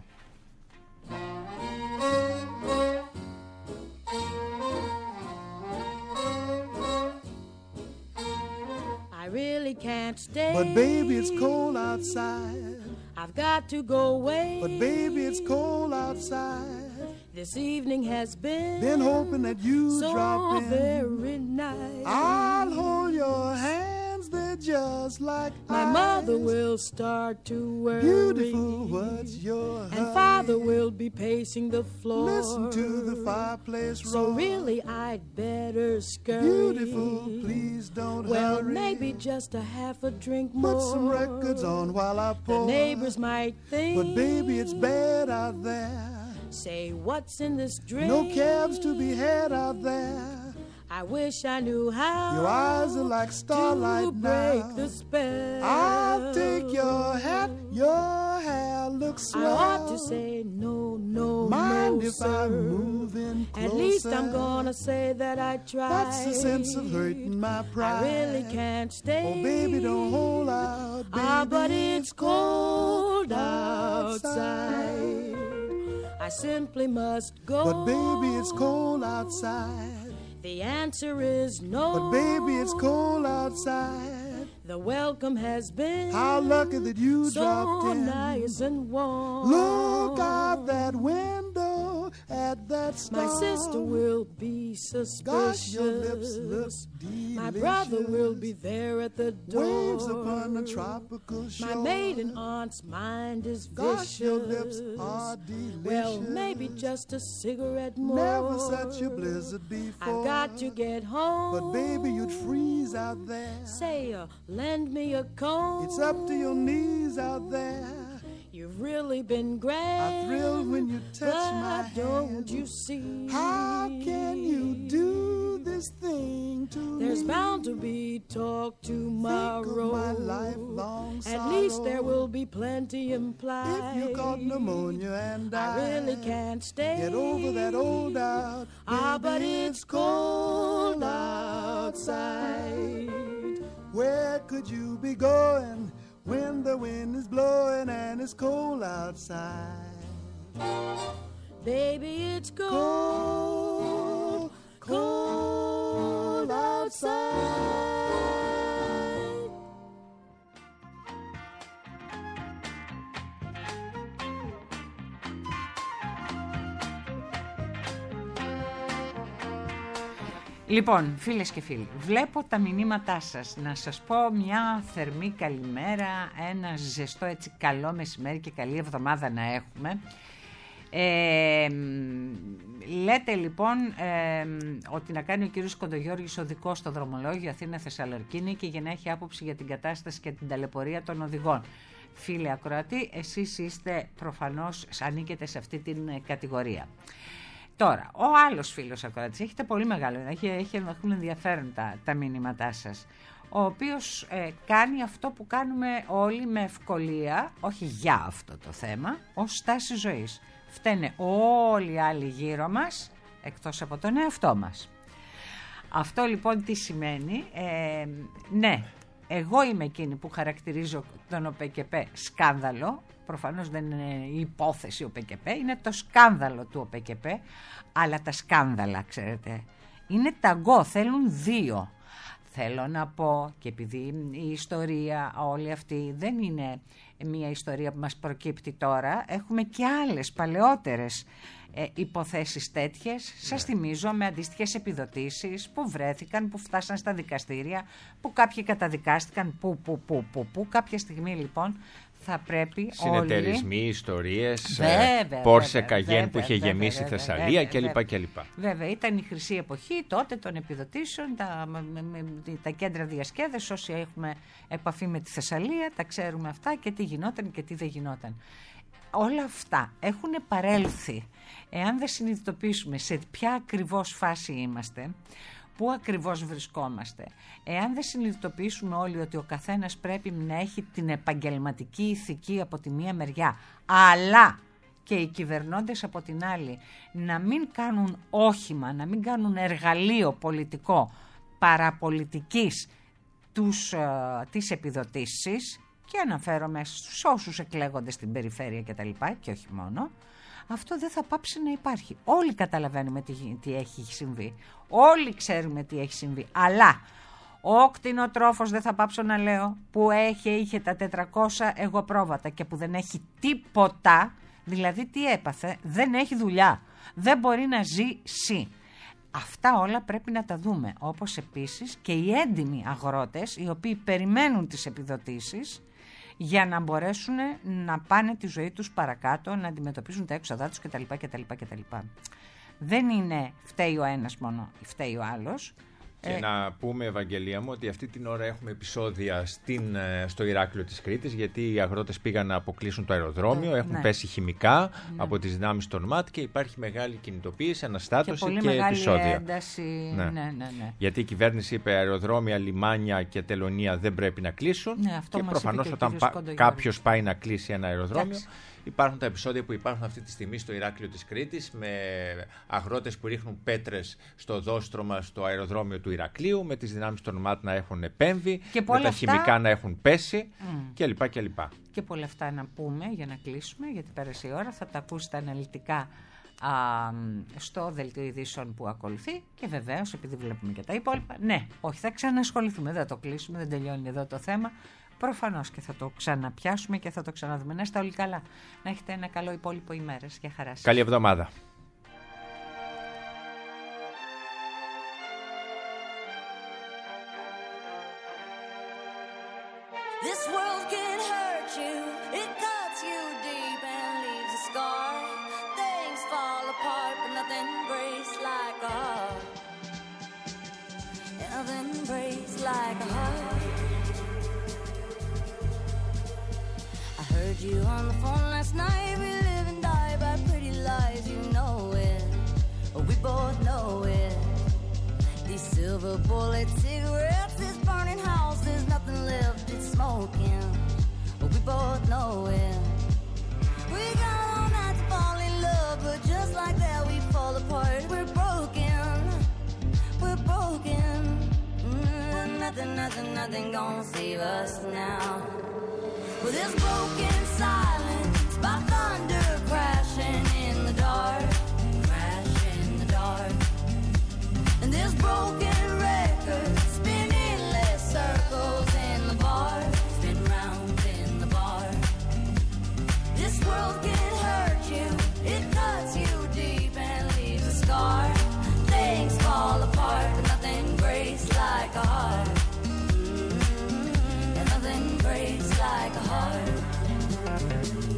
Really can't stay. But baby, it's cold outside. I've got to go away. But baby, it's cold outside. This evening has been been hoping that you so drop in. very nice. I'll hold your hands, they're just like my ice. mother will start to worry. Beautiful, what's your and hurry? Father will be pacing the floor. Listen to the fireplace roar. So really, I'd better scurry. Beautiful, please don't well, hurry. Well, maybe just a half a drink more. Put some records on while I pour. The neighbors might think, but baby, it's bad out there. Say, what's in this drink? No cabs to be had out there. I wish I knew how. Your eyes are like starlight to break now. the spell. I'll take your hat, your hair looks swell. I ought to say no, no, Mind no, if sir. I'm moving closer? At least I'm gonna say that I tried. What's the sense of hurting my pride? I really can't stay. Oh, baby, don't hold out, baby. Ah, but it's cold outside. I simply must go. But baby, it's cold outside. The answer is no. But baby, it's cold outside. The welcome has been how lucky that you so dropped in. nice and warm. Look out that window at that star. My sister will be suspicious. Gosh, your lips look delicious. My brother will be there at the door. Waves upon the tropical shore. My maiden aunt's mind is vicious. Gosh, your lips are delicious. Well, maybe just a cigarette more. Never such a blizzard before. I've got to get home. But baby, you'd freeze out there. Say, uh, lend me a comb. It's up to your knees out there. You've really been grand. I thrill when you touch but my hand. Don't you see? How can you do this thing to There's me? bound to be talk tomorrow. Think of my lifelong At sorrow. least there will be plenty implied. If you caught pneumonia and I died, really can't stay. Get over that old doubt. Ah, Baby, but it's cold outside. Where could you be going when the wind is blowing and it's cold outside? Baby, it's cold, cold outside. Λοιπόν, φίλες και φίλοι, βλέπω τα μηνύματά σας. Να σας πω μια θερμή καλημέρα, ένα ζεστό έτσι καλό μεσημέρι και καλή εβδομάδα να έχουμε. Ε, λέτε λοιπόν ε, ότι να κάνει ο κύριος Κοντογιώργης οδικό στο δρομολόγιο Αθήνα-Θεσσαλονίκη για να έχει άποψη για την κατάσταση και την ταλαιπωρία των οδηγών. Φίλοι ακροατοί, εσείς είστε προφανώς, ανήκετε σε αυτή την κατηγορία. Τώρα, ο άλλος φίλος ακροατής, έχετε πολύ μεγάλο, έχει, έχει, έχουν ενδιαφέρον τα, τα μηνύματά σας, ο οποίος ε, κάνει αυτό που κάνουμε όλοι με ευκολία, όχι για αυτό το θέμα, ως στάση ζωής. Φταίνε όλοι οι άλλοι γύρω μας, εκτός από τον εαυτό μας. Αυτό λοιπόν τι σημαίνει? Ε, ναι, εγώ είμαι εκείνη που χαρακτηρίζω τον ΟΠΕΚΕΠΕ σκάνδαλο. Προφανώς δεν είναι η υπόθεση ΟΠΕΚΕΠΕ, είναι το σκάνδαλο του ΟΠΕΚΕΠΕ, αλλά τα σκάνδαλα, ξέρετε, είναι ταγκό, θέλουν δύο. Θέλω να πω, και επειδή η ιστορία όλη αυτή δεν είναι μια ιστορία που μας προκύπτει τώρα, έχουμε και άλλες παλαιότερες ε, υποθέσεις τέτοιες, σας θυμίζω, με αντίστοιχες επιδοτήσεις που βρέθηκαν, που φτάσαν στα δικαστήρια, που κάποιοι καταδικάστηκαν, που, που, που, που, που, κάποια στιγμή λοιπόν θα πρέπει συνεταιρισμοί, όλοι... ιστορίες, βέβαια, Πόρσε βέβαια, Καγέν βέβαια, που είχε βέβαια, γεμίσει βέβαια, Θεσσαλία βέβαια, κλπ. κλπ. Βέβαια, ήταν η χρυσή εποχή τότε των επιδοτήσεων, τα, με, με, τα κέντρα διασκέδασης, όσοι έχουμε επαφή με τη Θεσσαλία, τα ξέρουμε αυτά και τι γινόταν και τι δεν γινόταν. Όλα αυτά έχουν παρέλθει. Εάν δεν συνειδητοποιήσουμε σε ποια ακριβώς φάση είμαστε, πού ακριβώς βρισκόμαστε, εάν δεν συνειδητοποιήσουμε όλοι ότι ο καθένας πρέπει να έχει την επαγγελματική ηθική από τη μία μεριά, αλλά και οι κυβερνώντες από την άλλη να μην κάνουν όχημα, να μην κάνουν εργαλείο πολιτικό παραπολιτικής τους, ε, τις επιδοτήσεις, και αναφέρομαι στους όσους εκλέγονται στην περιφέρεια και τα λοιπά, και όχι μόνο, αυτό δεν θα πάψει να υπάρχει. Όλοι καταλαβαίνουμε τι, τι έχει συμβεί. Όλοι ξέρουμε τι έχει συμβεί. Αλλά ο κτηνοτρόφος, δεν θα πάψω να λέω, που έχει, είχε τα τετρακόσια εγωπρόβατα και που δεν έχει τίποτα, δηλαδή τι έπαθε, δεν έχει δουλειά. Δεν μπορεί να ζήσει. Αυτά όλα πρέπει να τα δούμε. Όπως επίσης και οι έντιμοι αγρότες, οι οποίοι περιμένουν τις επιδοτήσεις για να μπορέσουν να πάνε τη ζωή τους παρακάτω, να αντιμετωπίσουν τα έξοδά τους κτλ. κτλ, κτλ. Δεν είναι φταίει ο ένας μόνο, φταίει ο άλλος. Και ε... να πούμε, Ευαγγελία μου, ότι αυτή την ώρα έχουμε επεισόδια στην, στο Ηράκλειο της Κρήτης, γιατί οι αγρότες πήγαν να αποκλείσουν το αεροδρόμιο, έχουν ναι. πέσει χημικά ναι. από τις δυνάμεις των ΜΑΤ και υπάρχει μεγάλη κινητοποίηση, αναστάτωση και, και μεγάλη επεισόδια. Ένταση. Ναι. Ναι, ναι, ναι. Γιατί η κυβέρνηση είπε αεροδρόμια, λιμάνια και τελωνία δεν πρέπει να κλείσουν. Ναι, αυτό και προφανώς όταν πα... κάποιος πάει να κλείσει ένα αεροδρόμιο. Εντάξει. Υπάρχουν τα επεισόδια που υπάρχουν αυτή τη στιγμή στο Ηράκλειο της Κρήτης με αγρότες που ρίχνουν πέτρες στο δόστρωμα στο αεροδρόμιο του Ηρακλείου, με τις δυνάμεις των ΜΑΤ να έχουν επέμβει, με τα αυτά... χημικά να έχουν πέσει mm. κλπ. κλπ. Και πολλά αυτά να πούμε για να κλείσουμε, γιατί πέρασε η ώρα, θα τα ακούσετε αναλυτικά α, στο δελτίο ειδήσεων που ακολουθεί και βεβαίως επειδή βλέπουμε και τα υπόλοιπα, ναι, όχι θα ξανασχοληθούμε, δεν θα το κλείσουμε, δεν τελειώνει εδώ το θέμα. Προφανώς και θα το ξαναπιάσουμε και θα το ξαναδούμε. Να είστε όλοι καλά. Να έχετε ένα καλό υπόλοιπο ημέρας. Γεια χαρά σας. Καλή εβδομάδα. This world can hurt you. It cuts you deep and leaves a scar. Things fall apart, but nothing breaks like a heart. Nothing breaks like a heart. Heard you on the phone last night. We live and die by pretty lies. You know it, we both know it. These silver bullet cigarettes, this burning house, there's nothing left, it's smoking. We both know it. We got all night to fall in love, but just like that we fall apart. We're broken, we're broken. Mm, nothing, nothing, nothing gonna save us now. Well, this broken silence by thunder crashing in the dark, crashing in the dark. And this broken record spinning less circles in the bar, spin round in the bar. This world can hurt you, it cuts you deep and leaves a scar. Things fall apart, but nothing breaks like a heart. Breaks like a heart.